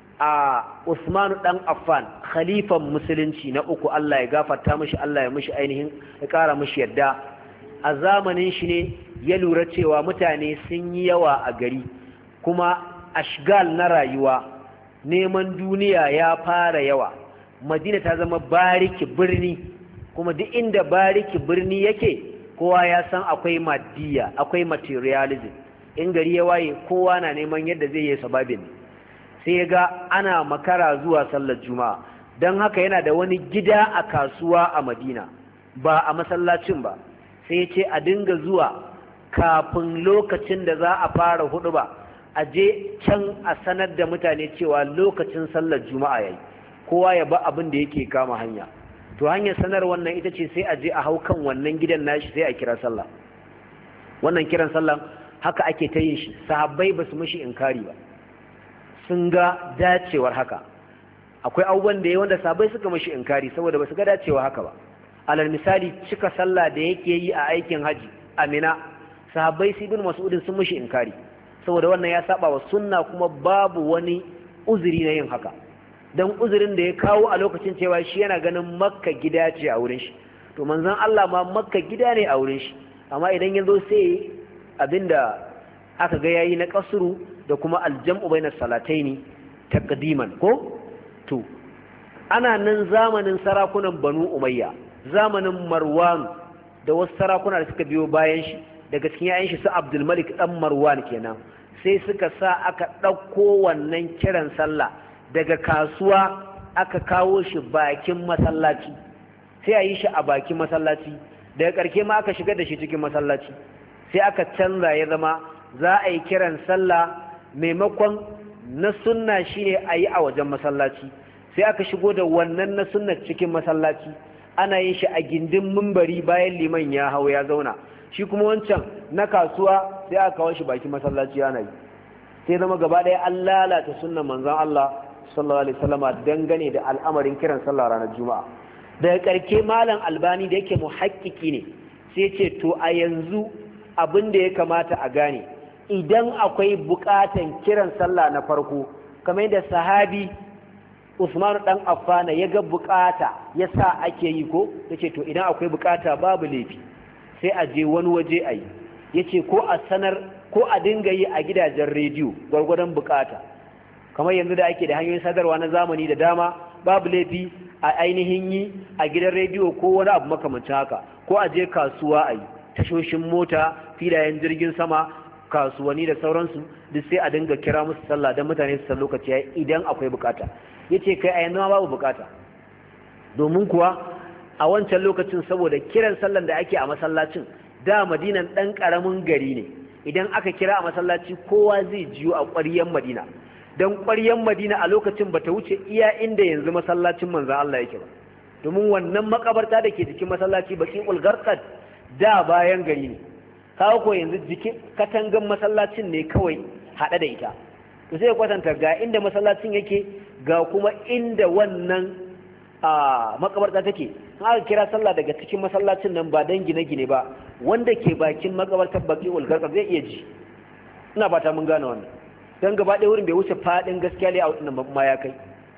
a Usman dan Affan khalifan musulunci na uku, Allah ya gafarta mishi, Allah ya mishi ainihin ya kara mishi yadda, a zamanin shi ne ya lura cewa mutane sun yi yawa a gari kuma ashgal na rayuwa, neman duniya ya fara yawa, Madina ta zama bariki birni, kuma duk inda bariki birni yake kowa ya san akwai maddiya, akwai materialism. In gari ya waye kowa na neman yadda zai yi sababin, sai ya ga ana makara zuwa sallar juma'a, don haka yana da wani gida a kasuwa a Madina ba a masallacin ba, sai ya ce a dinga zuwa kafin lokacin da za a fara hudu ba, a je can a sanar da mutane cewa lokacin sallar juma'a yayi, kowa ya ba abin da yake kama hanya. To hanyar sanar wannan ita ce sai a je a hau kan wannan gidan nashi sai a kira sallah. Wannan kiran sallah haka ake ta yin shi, sahabbai ba su mishi inkari ba, sun ga dacewar haka. Akwai abubuwan da ya wanda sahabbai suka mishi inkari saboda ba su ga dacewa haka ba. Alal misali cika sallah da yake yi a aikin haji Amina, sahabbai su ibn Mas'udin sun mishi inkari saboda wannan ya saba wa sunna kuma babu wani uzuri na yin haka. Dan uzurin da ya kawo a lokacin cewa shi yana ganin Makka gida ce a wurin shi, to manzon Allah ma Makka gida ne a wurin shi, amma idan ya zo sai abinda aka ga yayi na kasru da kuma aljam'u bainas salataini taqdiman ko. To ana nan zamanin sarakunan Banu Umayya, zamanin Marwan da wasu sarakuna da suka biyo bayan shi, daga cikin yayin shi su Abdul Malik dan Marwan kenan, sai suka sa aka ɗauko wannan kiran sallah daga kasuwa aka kawo shi bakin masallaci, sai a yi shi a bakin masallaci, daga ƙarshe ma aka shigar da shi cikin masallaci, sai aka canza ya zama za a yi kiran sallah maimakon na sunna shine a yi a wajen masallaci, sai aka shigo da wannan na sunna cikin masallaci, ana yin shi a gindin mimbari bayan liman ya hau ya zauna, shi kuma wancan na kasuwa sai aka kawo shi bakin masallaci ana yi, sai zama gaba ɗaya an lalata sunnan manzon Allah sallallahu alaihi wasallama dangane da al'amarin kiran sallah ranar juma'a. Daga karke Malam Albani da yake muhakkiki ne sai ce to a yanzu abin da ya kamata a gane, idan akwai bukatan kiran sallah na farko kamar yadda sahabi Usman dan Affan ya ga bukata yasa ake yi ko, yace to idan akwai bukata babu laifi sai a je wani waje a yi, yace ko a sanar ko a dinga yi a gidajen rediyo gwargwadon bukata, kamar yanzu da ake da hanyoyin sadarwa na zamani da dama, babu laifi a ainihin yi a gidan rediyo ko wani abu makamancin haka, ko a je kasuwa a yi, tashoshin mota, filayen jirgin sama, kasuwanni da sauransu, duk sai a dinga kira musu sallah don mutane su san lokaci yayi idan akwai bukata. Yace kai a yanzu ma babu bukata, domin kuwa a wancan lokacin saboda kiran sallan da ake a masallacin, da Madinan dan karamin gari ne, idan aka kira a masallaci kowa zai jiyo a ƙwaryen Madina, don ƙwaryen Madina a lokacin bata wuce iya inda yanzu masallacin manzon Allah yake ba, domin wannan makabarta da ke jikin masallaci Baqiul Gharqad da bayan gari ne, kawo ko yanzu jikin katangan masallacin ne kawai haɗe da ita, to sai kwatanta ga inda masallacin yake ga kuma inda wannan a makabarta take, in aka kira sallah daga cikin masallacin nan ba dan gine-gine ba, wanda ke bakin makabartar Baqiul Gharqad zai iya ji. Ina fata mun gane wannan. don gaba ɗaya wurin bai wuce faɗin gaskiya layout ɗin ba kuma ya kai.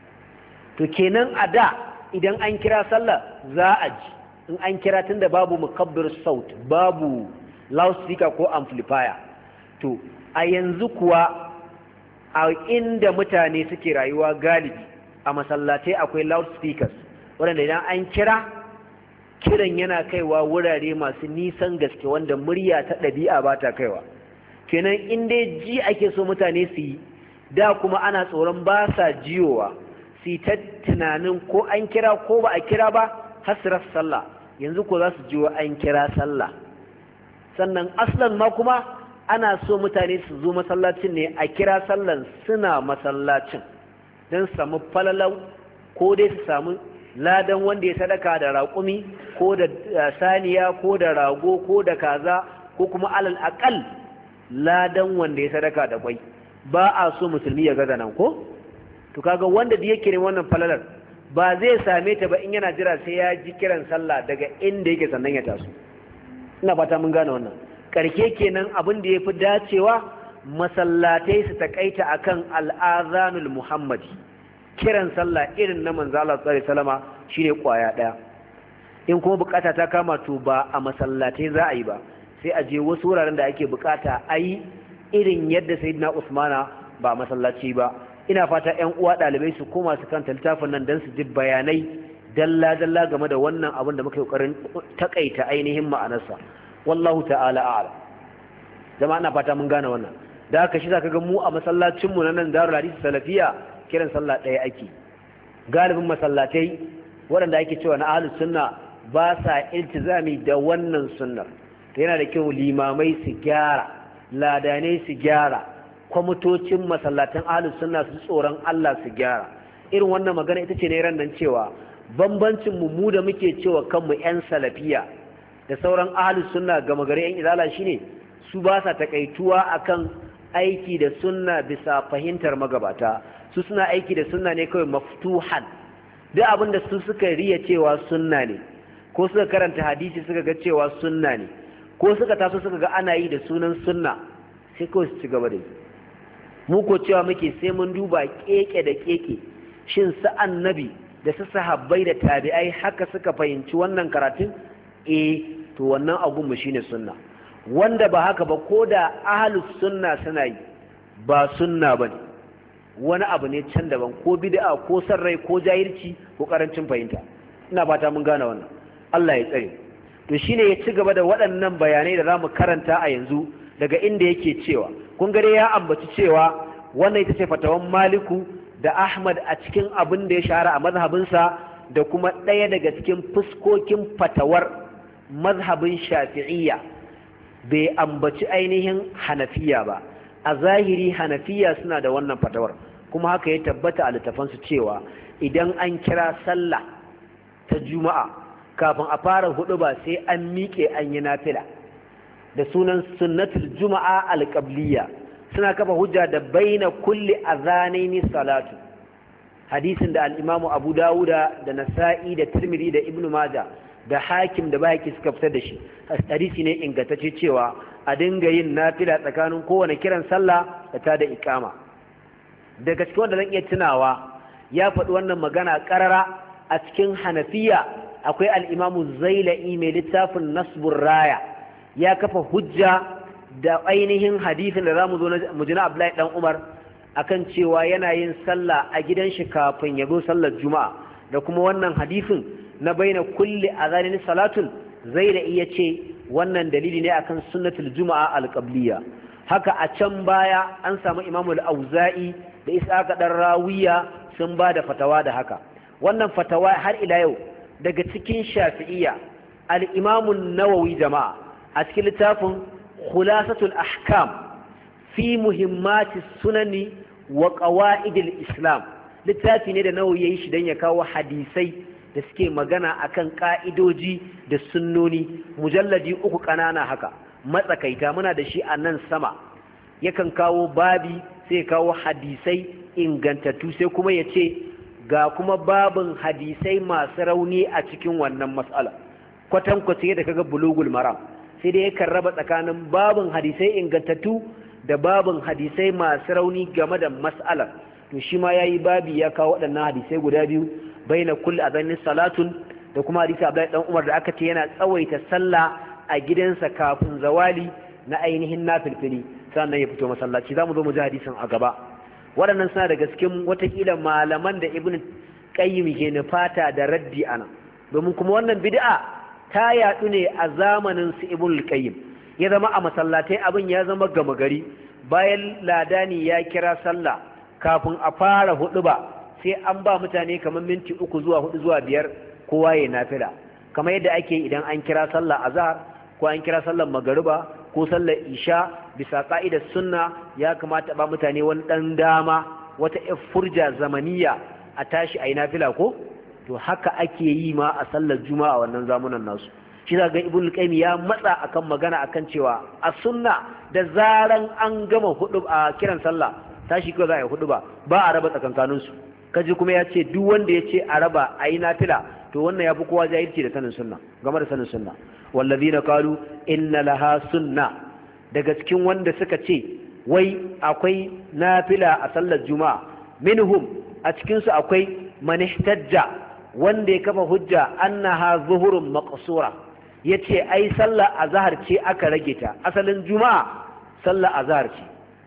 To kenan a da idan an kira sallah za a ji, in an kira tunda babu mukabbir saut, babu loudspeaker ko amplifier. To a yanzu kuwa a inda mutane suke rayuwa galibi a masallatai akwai loudspeakers waɗanda idan an kira kiran yana kaiwa wurare masu nisan gaske wanda murya ta ɗabi'a ba ta kaiwa. Kenan in dai ji ake so mutane su yi, da kuma ana tsoron ba sa jiyowa su yi ta tunanin ko an kira ko ba a kira ba har su rasa sallah. Yanzu ko za su jiwo an kira sallah. Sannan aslan ma kuma ana so mutane su zo masallacin ne a kira sallan suna masallacin don su samu falalau ko dai su samu ladan wanda ya sadaka da raƙumi ko da saniya ko da rago ko da kaza ko kuma alal aƙal ladan wanda ya sadaka da kwai. Ba a so musulmi ya gaza nan ko? To kaga wanda da yake ne wannan falalar ba zai same ta ba in yana jira sai ya ji kiran sallah daga inda yake sannan ya taso. Ina fata mun gane wannan. Karke kenan abin da yafi dacewa masallatai su takaita akan al'azanul muhammadi, kiran sallah irin na manzo Allah sallallahu alaihi wasallama shine kwaya daya. In kuma bukata ta kama to ba a masallatai za a yi ba, sai a je wasu wuraren da ake bukata a yi irin yadda sayyidina Usmana ba masallaci ba. Ina fata ƴan uwa ɗalibai su koma su kanta littafin nan don su ji bayanai dalla dalla game da wannan abin da muka yi ƙoƙarin takaita ainihin ma'anarsa. Wallahu ta'ala a'lam. Jama'a ina fata mun gane wannan. Da haka shi zaka ga mu a masallacin mu na nan Darul Hadith Salafiya kiran sallah ɗaya ake. Galibin masallatai waɗanda ake cewa na ahlus sunna ba sa iltizami da wannan sunnar. Yana da kyau limamai su gyara, ladanai su gyara, kwamitocin masallatan ahlus sunna su tsoron Allah su gyara. Irin wannan magana ita ce ne ran nan cewa bambancin mu mu da muke cewa kanmu ƴan salafiya da sauran ahlus sunna gama gari ƴan izala shine su ba sa takaituwa akan aiki da sunna bisa fahimtar magabata. Su suna aiki da sunna ne kawai maftuhan. Duk abin da su suka riya cewa sunna ne ko suka karanta hadisi suka ga cewa sunna ne ko suka taso suka ga ana yi da sunan sunna sai kawai su ci gaba da yi. Mu ko cewa muke sai mun duba keke da keke shin su annabi da su sahabbai da tabi'ai haka suka fahimci wannan karatun, eh to wannan agun mu shine sunna. Wanda ba haka ba ko da ahlus sunna suna yi ba sunna bane, wani abu ne can daban, ko bid'a ko sarrai ko jahilci ko karancin fahimta. Ina fata mun gane wannan. Allah ya tsare. To shine ya ci gaba da waɗannan bayanai da zamu karanta a yanzu daga inda yake cewa kun gare ya ambaci cewa wannan ita ce fatawan Maliku da Ahmad a cikin abin da ya shahara a mazhabinsa da kuma ɗaya daga cikin fuskokin fatawar mazhabin Shafi'iyya. Bai ambaci ainihin Hanafiya ba. A zahiri Hanafiya suna da wannan fatawar, kuma haka ya tabbata a littafansu cewa idan an kira sallah ta Juma'a kafin a fara hudu ba sai an miƙe an yi nafila da sunan sunnatul juma'a alqabliya. Suna kafa hujja da baina kulli azanaini salatu, hadisin da al-Imam Abu Dawuda da Nasa'i da Tirmidhi da Ibn Majah da Hakim da Bayhaqi suka fitar da shi. Hadisi ne ingantacce cewa a dinga yin nafila tsakanin kowane kiran sallah da ta da iqama. Daga cikin wanda zan iya tunawa ya faɗi wannan magana ƙarara a cikin Hanafiya akwai al-Imam Zailai mai littafin Nasbur Raya, ya kafa hujja da ainihin hadisin da zamu zo mu ji na Abdullahi dan Umar akan cewa yana yin sallah a gidan shi kafin ya zo sallar Juma'a, da kuma wannan hadisin na baina kulli azanin salatun. Zailai ya ce wannan dalili ne akan sunnatul Juma'a al-qabliya. Haka a can baya an samu Imam al-Auza'i da Ishaq dan Rawiya sun ba da fatawa da haka. Wannan fatawa har ila yau daga cikin Shafi'iyya al-Imam an-Nawawi jama'a a cikin littafin Khulasatul Ahkam fi muhimmati sunani wa qawaidil Islam, littafi ne da Nawawi yayi shi dan ya kawo hadisai da suke magana akan ka'idoji da sunnoni, mujalladi uku kanana haka matsakaita muna da shi a nan sama. Yakan kawo babi sai kawo hadisai ingantattu sai kuma ya ce ga kuma babin hadisai masu rauni a cikin wannan mas'ala, kwatankwace da kaga bulugul maram, sai dai yakan raba tsakanin babin hadisai ingantattu da babin hadisai masu rauni game da mas'alar to shi ma yayi babi ya kawo waɗannan hadisai guda biyu baina kulli adhanin salatun da kuma hadisi Abdullahi dan Umar da aka ce yana tsawaita sallah a gidansa kafin zawali na ainihin nafilfili sannan ya fito masallaci zamu zo mu ji hadisin a gaba waɗannan suna daga cikin watakila malaman da Ibn Qayyim ke nufata da raddi ana domin kuma wannan bid'a ta yadu ne a zamanin su Ibn Qayyim ya zama a masallatai abin ya zama gama gari bayan ladani ya kira sallah kafin a fara huɗuba sai an ba mutane kamar minti uku zuwa hudu zuwa biyar kowa ya nafila kamar yadda ake idan an kira sallah azhar ko an kira sallar magariba ko sallar isha bisa ka'idar sunna ya kamata ba mutane wani dan dama wata furja zamaniya a tashi ayi nafila ko to haka ake yi ma a sallar juma'a wannan zamunan nasu shi ga ibnu qayyim ya matsa akan magana akan cewa a sunna da zaran an gama hudu a kiran sallah tashi ko za a yi hudu ba ba a raba tsakankanin su kaji kuma ya ce duk wanda ya ce a raba ayi nafila to wannan ya fi kowa jahilci da sanin sunna game da sanin sunna wallazina qalu inna laha sunna daga cikin wanda suka ce wai akwai nafila a sallar juma'a minhum a cikin su akwai man ihtajja wanda ya kafa hujja annaha zuhurun maqsura yace ai sallar azhar ce aka rage ta asalin juma'a sallar azhar ce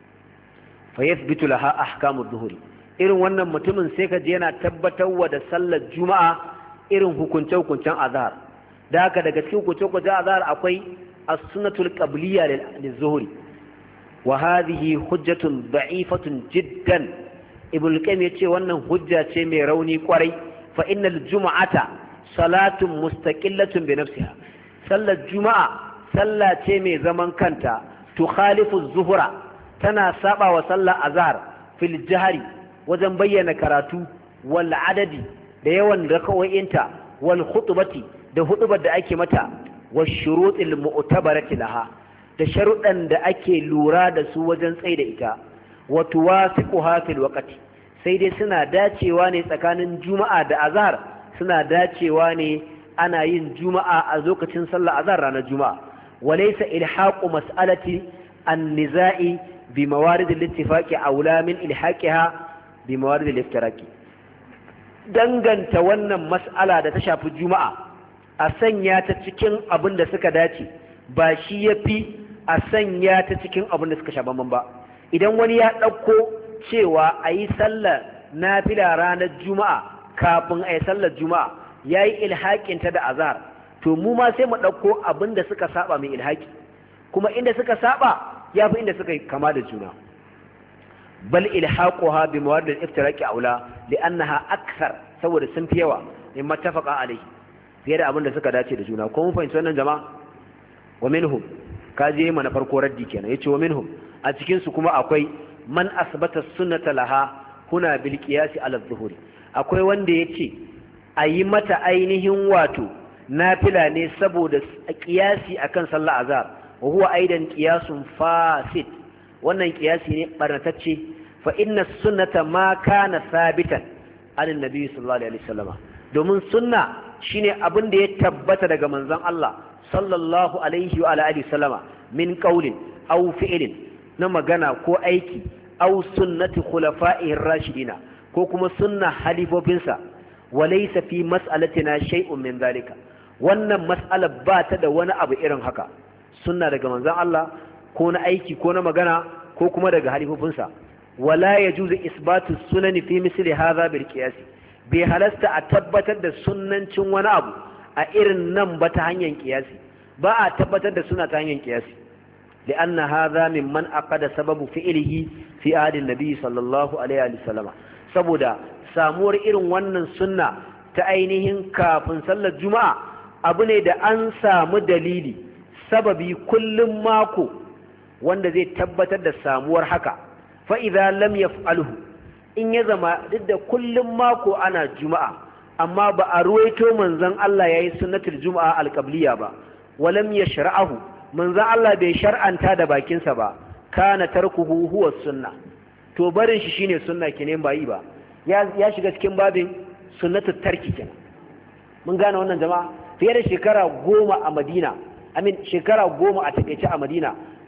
fa yathbitu laha ahkamu dhuhri irin wannan mutumin sai ka je yana tabbatarwa da sallar juma'a irin hukunce-hukuncen azhar da haka daga cikin hukunce-hukuncen azhar akwai as-sunnatul qabliyya liz-zuhri wa hadhihi hujjatun da'ifatun jiddan ibn qayyim yace wannan hujja ce mai rauni kwarai fa innal jum'ata salatun mustaqillatun bi nafsiha sallar juma'a salla ce mai zaman kanta tukhalifu az-zuhra tana saba wa sallar azhar fil jahri wajen bayyana karatu wal adadi da yawan rakawoyinta wal khutbati da hudubar da ake mata was shurutil mu'tabarati laha da sharuɗan da ake lura da su wajen tsaida ita wa tuwasiquha fil waqti sai dai suna dacewa ne tsakanin juma'a da azhar suna dacewa ne ana yin juma'a a lokacin sallar azhar ranar juma'a walaysa ilhaqu mas'alati an-niza'i bi mawarid al-ittifaqi aula min ilhaqiha bi mawarid al-iftiraqi danganta wannan mas'ala da ta shafi juma'a a sanya ta cikin abin da suka dace ba shi yafi a sanya ta cikin abin da suka sha bamban ba idan wani ya ɗauko cewa a yi sallar nafila ranar juma'a kafin a yi sallar juma'a ya yi ilhaƙinta da azhar to mu ma sai mu ɗauko abin da suka saba mai ilhaƙi kuma inda suka saba ya fi inda suka yi kama da juna bal ilhaquha bi mawad al-iftiraqi aula li'annaha akthar saboda sun fi yawa in mattafaqa alai fiye da abin da suka dace da juna ko mun fahimci wannan jama'a wa minhum kaje mana farko raddi kenan yace wa minhum a cikin su kuma akwai man asbata sunnata laha huna bil qiyasi ala zuhuri akwai wanda yace ayi mata ainihin wato nafila ne saboda qiyasi akan sallar azhar wa huwa aidan qiyasun fasid wannan qiyasi ne barnatacce fa inna sunnata ma kana sabitan an nabi sallallahu alaihi wasallam domin sunna shine abin da ya tabbata daga manzon Allah sallallahu alaihi wa alihi wasallama min qaulin aw fi'lin na magana ko aiki aw sunnati khulafa'ir rashidina ko kuma sunna halifofinsa walaysa fi mas'alatina shay'un min zalika wannan mas'ala ba ta da wani abu irin haka sunna daga manzon Allah ko na aiki ko na magana ko kuma daga halifofinsa wala yajuzu isbatu sunani fi misli hadha bil qiyas bai halasta a tabbatar da sunnancin wani abu a irin nan ba ta hanyar qiyasi ba a tabbatar da suna ta hanyar qiyasi لأن هذا ممن أقد سبب فعله في عهد النبي صلى الله عليه وسلم saboda samuwar irin wannan sunna ta ainihin kafin sallar juma'a abu ne da an samu dalili sababi kullum mako wanda zai tabbatar da samuwar haka fa idza lam yaf'alhu in ya zama duk da kullum mako ana juma'a amma ba a ruwaito manzon Allah yayi sunnatul juma'a alqabliya ba walam yashra'ahu manzon Allah bai shar'anta da bakinsa ba kana tarkuhu huwa sunna to barin shi shine sunna kenan ba yi ba ya ya shiga cikin babin sunnatut tarki kenan mun gane wannan jama'a fiye da shekara goma a Madina amin shekara goma a takeice a Madina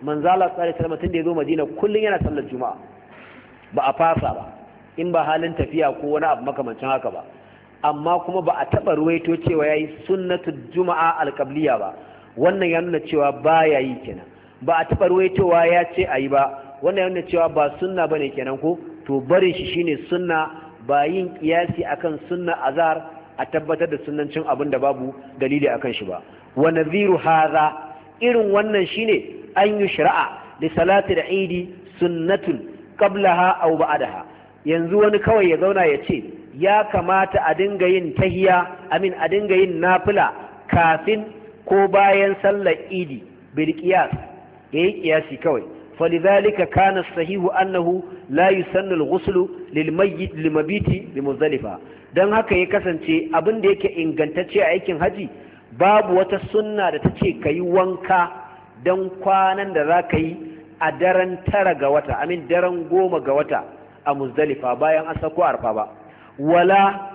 manzo Allah sallallahu alaihi wasallam tun da yazo Madina kullun yana sallar juma'a ba a fasa ba in ba halin tafiya ko wani abu makamancin haka ba amma kuma ba a taba ruwaito cewa yayi sunnatul juma'a alqabliya ba wannan ya nuna cewa baya yi kenan ba a taba ruwaitowa ya ce ayi ba wannan ya nuna cewa ba sunna bane kenan ko to barin shi shine sunna ba yin kiyasi akan sunna azhar a tabbatar da sunnancin abin da babu dalili akan shi ba wa nadhiru hadha irin wannan shine an yi shari'a li salati al-eid sunnatun qablaha aw ba'daha yanzu wani kawai ya zauna ya ce ya kamata a dinga yin tahiya amin a dinga yin nafila kafin ko bayan sallar idi bil qiyas yayi qiyasi kawai falidhalika kana sahihu annahu la yusannu al-ghusl lil mayyit limabiti bimuzdalifa dan haka ya kasance abin da yake ingantacce a aikin haji babu wata sunna da tace kai wanka dan kwanan da zaka yi a daren tara ga wata amin daren goma ga wata a muzdalifa bayan an sako arfa ba wala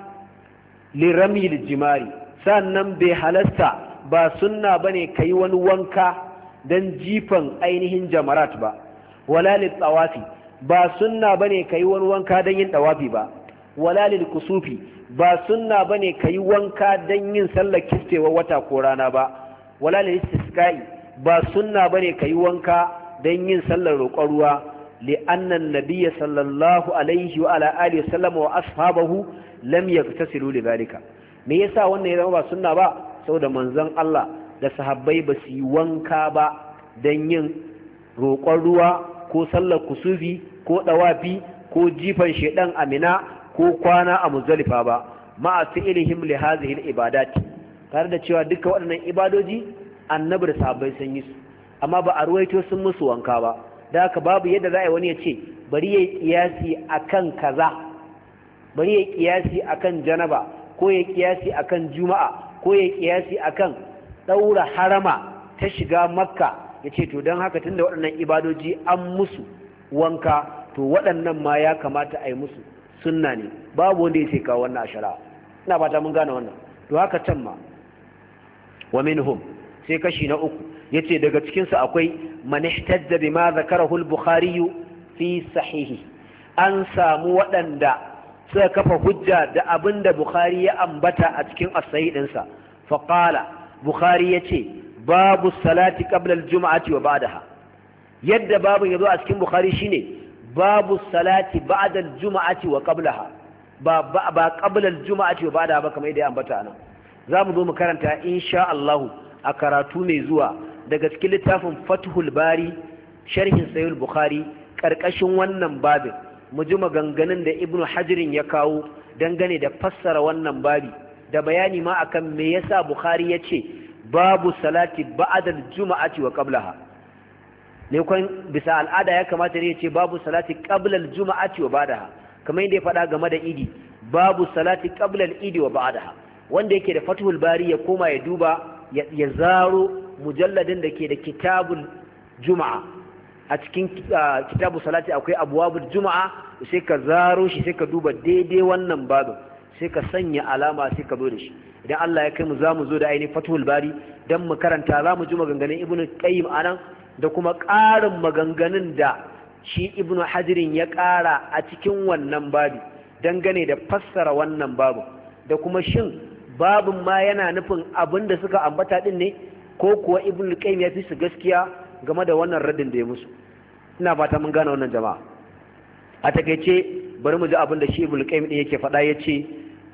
liramil jimari sannan bai halasta ba sunna bane kai wani wanka dan jifan ainihin jamarat ba wala lil tawafi ba sunna bane kai wani wanka dan yin tawafi ba wala lil kusufi ba sunna bane kai wanka dan yin sallar kistewa wata ko rana ba wala lil istisqa'i ba sunna bane kai wanka dan yin sallar roƙon ruwa لأن النبي صلى الله عليه وعلى آله وسلم وأصحابه لم يغتسلوا لذلك me yasa wannan ya zama ba sunna ba saboda manzon Allah da sahabbai ba su yi wanka ba dan yin roƙon ruwa ko sallar kusufi ko dawafi ko jifan shedan amina ko kwana a muzdalifa ba ma'a fi'lihim li hadhihi al-ibadat tare da cewa duka waɗannan ibadoji annabi da sahabbai sun yi su amma ba a ruwaito sun musu wanka ba da haka babu yadda za a yi wani ya ce bari ya yi kiyasi a kan kaza bari ya yi kiyasi a kan janaba ko ya yi kiyasi a kan juma'a ko ya yi kiyasi a kan ɗaura harama ta shiga makka ya ce to don haka tun da waɗannan ibadoji an musu wanka to waɗannan ma ya kamata a yi musu sunna ne babu wanda ya ce kawo wannan a shari'a ina fata mun gane wannan to haka can ma wa minhum sai kashi na uku yace daga cikin su akwai man ihtajja bima zakarahu al-bukhari fi sahihi an samu waɗanda suka kafa hujja da abinda bukhari ya ambata a cikin as-sahih dinsa fa qala bukhari yace babu salati qabla al-jum'ati wa ba'daha yadda babu yazo a cikin bukhari shine babu salati ba'da al-jum'ati wa qablaha ba ba qabla al-jum'ati wa ba'daha ba kamar yadda ya ambata anan zamu zo mu karanta insha Allah a karatu mai zuwa daga cikin littafin Fathul Bari sharhin Sahih Bukhari karkashin wannan babin mu ji maganganun da Ibn Hajarin ya kawo dangane da fassara wannan babi da bayani ma akan me yasa Bukhari yace babu salati ba'da al-jum'ati wa qablaha ne kun bisa al'ada ya kamata ne yace babu salati qabla al-jum'ati wa ba'daha kamar yadda ya faɗa game da Idi babu salati qabla al-idi wa ba'daha wanda yake da Fathul Bari ya koma ya duba ya zaro mujalladin da ke da kitabul juma'a a cikin kitabu salati akwai abwabul juma'a sai ka zaro shi sai ka duba daidai wannan babin sai ka sanya alama sai ka zo da shi idan Allah ya kai mu zamu zo da ainihin Fathul Bari dan mu karanta zamu ji maganganun Ibn Qayyim anan da kuma ƙarin maganganun da shi Ibn Hajarin ya ƙara a cikin wannan babi dangane da fassara wannan babu da kuma shin babin ma yana nufin abin da suka ambata din ne ko kuwa Ibn Qayyim ya fi su gaskiya game da wannan raddin da ya musu ina fata mun gane wannan jama'a a takeice bari mu ji abin da shi Ibn Qayyim din yake faɗa yace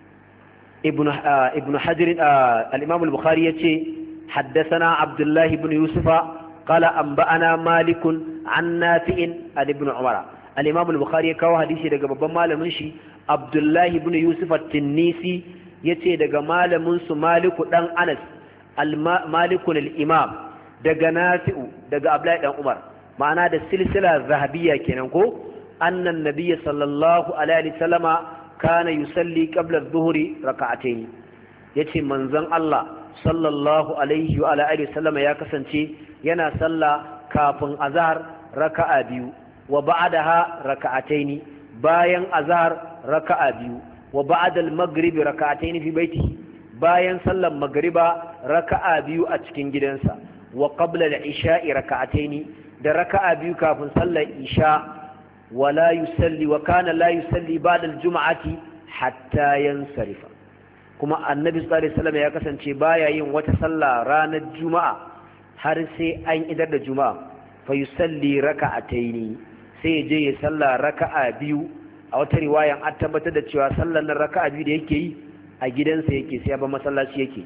Ibn Ibn Hajar al-Imam al-Bukhari yace haddathana Abdullah ibn Yusufa qala anba'ana Malik an Nafi' an Ibn Umar al-Imam al-Bukhari ya kawo hadisi daga babban malamin shi Abdullah ibn Yusuf at-Tinnisi yace daga malamin su Maliku dan Anas al-Malikun al-Imam daga Nafi'u daga Abdullahi dan Umar ma'ana da silsila zahabiyya kenan ko annan nabiyyi sallallahu alaihi wasallama kana yusalli qabla adh-dhuhri rak'atayn yace manzon Allah sallallahu alaihi wa alihi wasallama ya kasance yana sallah kafin azhar raka'a biyu wa ba'daha rak'atayn bayan azhar raka'a biyu wa ba'da al-maghrib rak'atayn fi baitihi bayan sallar magriba raka'a biyu a cikin gidansa wa qabla al-isha'i rak'atayn da raka'a biyu kafin sallar isha wala yusalli wa kana la yusalli ba'da al-jum'ati hatta yansarifa kuma annabi sallallahu alaihi wasallam ya kasance baya yin wata sallah ranar juma'a har sai an idar da juma'a fa yusalli raka'ataini sai ya je ya salla raka'a biyu a wata riwayan an tabbatar da cewa sallar nan raka'a biyu da yake yi a gidansa yake sai ba masallaci yake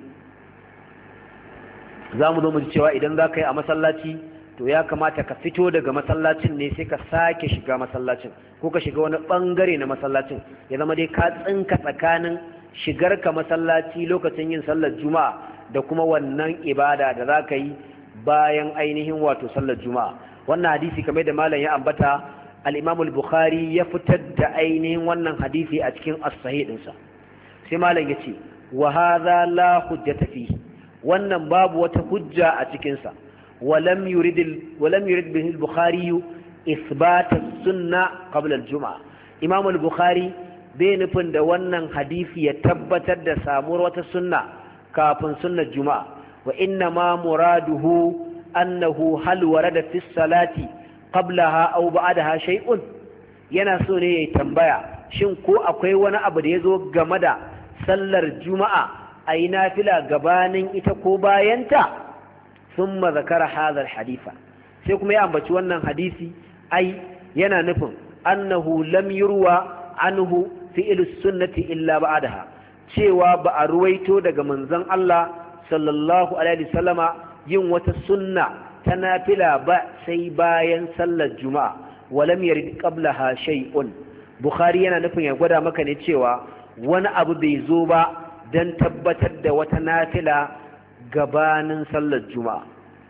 za mu zo mu ji cewa idan za ka yi a masallaci to ya kamata ka fito daga masallacin ne sai ka sake shiga masallacin ko ka shiga wani bangare na masallacin ya zama dai ka tsinka tsakanin shigar ka masallaci lokacin yin sallar juma'a da kuma wannan ibada da za ka yi bayan ainihin wato sallar juma'a wannan hadisi kamar da malam ya ambata al-Imam al-Bukhari ya fitar da ainihin wannan hadisi a cikin as-sahih dinsa sai malam yace wa hadha la hujjata fihi wannan babu wata hujja a cikin sa walam yurid walam yurid bihi al-Bukhari ithbat as-sunnah qabla al-jum'ah Imam al-Bukhari bai nufin da wannan hadisi ya tabbatar da samuwar wata sunna kafin sunnar juma'a wa inna ma muraduhu annahu hal warada fi salati qablaha aw ba'daha shay'un yana so ne yayi tambaya shin ko akwai wani abu da yazo game da sallar juma'a ayi nafila gabanin ita ko bayanta thumma zakara hadha alhaditha sai kuma ya ambaci wannan hadisi ai yana nufin annahu lam yurwa anhu fi'l sunnati illa ba'daha cewa ba a ruwaito daga manzon Allah sallallahu alaihi wasallama yin wata sunna ta nafila ba sai bayan sallar juma'a walam yarid qablaha shay'un bukhari yana nufin ya gwada maka ne cewa wani abu bai zo ba dan tabbatar da wata nafila gabanin sallar juma'a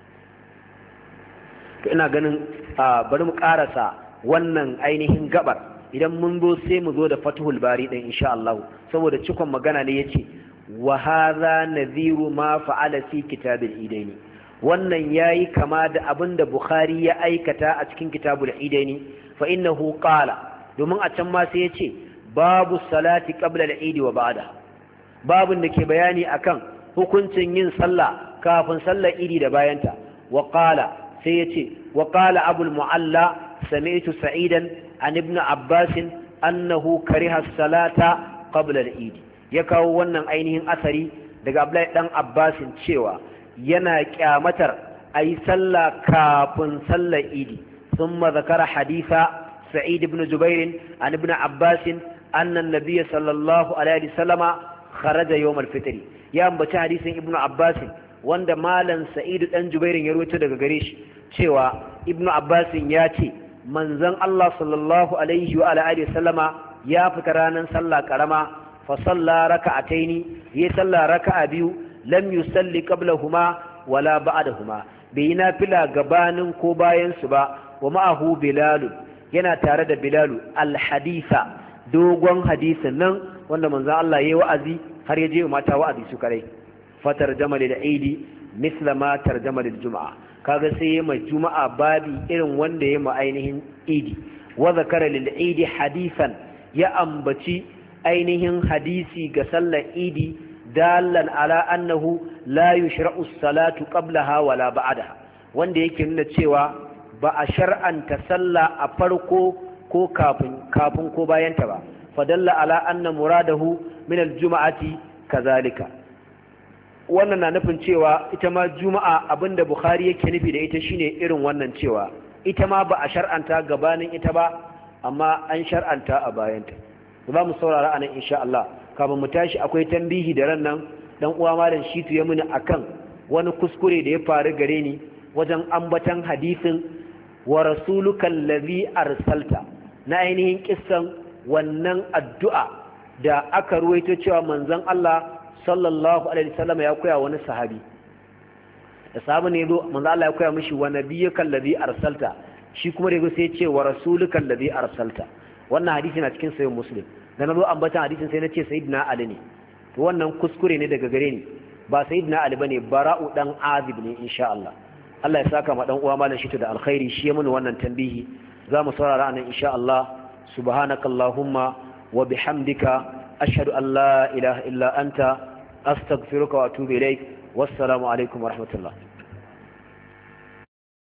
to ina ganin bari mu karasa wannan ainihin gabar idan mun zo sai mu zo da Fathul Bari din insha Allah saboda cikon magana ne yace wa hadha nadhiru ma fa'ala fi kitabil idaini wannan yayi kama da abinda Bukhari ya aikata a cikin kitabul idaini fa innahu qala domin a can ma sai yace babu salati qabla al-eid wa ba'da babun da ke bayani akan hukuncin yin sallah kafin sallar idi da bayanta wa qala sai yace wa qala abul mualla sami'tu sa'idan an ibn abbas annahu kariha as-salata qabla al-eid ya kawo wannan ainihin asari daga Abdullahi dan Abbasin cewa yana kyamatar ayi sallah kafin sallar idi thumma zakara haditha Sa'id ibn Jubair an ibn Abbas anna an-nabiy sallallahu alaihi wasallama kharaja yawm al-fitr ya ambaci hadisin ibn Abbas wanda malan Sa'id dan Jubair ya rawaito daga gare shi cewa ibn Abbas ya ce manzon Allah sallallahu alaihi wa alihi wasallama ya fita ranar sallah karama فصلى ركعتين يصلى ركعة بيو لم يصلي قبلهما ولا بعدهما بينا فلا غبانن كو باين سبا ومعه بلال yana tare da Bilal al-haditha dogon hadisin nan wanda manzon Allah yayi wa'azi har yaje mata wa'azi su kare fatar jamal al-eid misla ma tarjama lil-jum'a kaga sai yayi mai juma'a babi irin wanda yayi ma ainihin idi wa zakara lil-eid hadithan ya ambaci ainihin hadisi ga sallar idi dalan ala annahu la yushra'u as-salatu qablaha wala ba'daha wanda yake nuna cewa ba a shar'anta sallah a farko ko kafin kafin ko bayanta ba fadalla ala anna muradahu min al-jum'ati kazalika wannan na nufin cewa ita ma juma'a abinda bukhari yake nufi da ita shine irin wannan cewa ita ma ba a shar'anta gabanin ita ba amma an shar'anta a bayanta za mu saurara anan insha Allah kafin mu tashi akwai tambihi da ran nan dan uwa malam Shitu ya muni akan wani kuskure da ya faru gare ni wajen ambatan hadisin wa rasuluka allazi arsalta na ainihin kissan wannan addu'a da aka ruwaito cewa manzon Allah sallallahu alaihi wasallam ya koya wani sahabi da sahabi ne zo manzon Allah ya koya mishi wa nabiyyaka allazi arsalta shi kuma da yazo sai ya ce wa rasuluka allazi arsalta wannan hadisi na cikin sahih muslim da nazo ambatan hadisin sai nace sayyidina ali ne to wannan kuskure ne daga gare ni ba sayyidina ali bane bara'u dan azib ne insha Allah Allah ya saka ma dan uwa malam Shitu da alkhairi shi ya muni wannan tambihi zamu saurara anan insha Allah subhanakallahumma wa bihamdika ashhadu an la ilaha illa anta astaghfiruka wa atubu ilaik wassalamu alaikum wa rahmatullah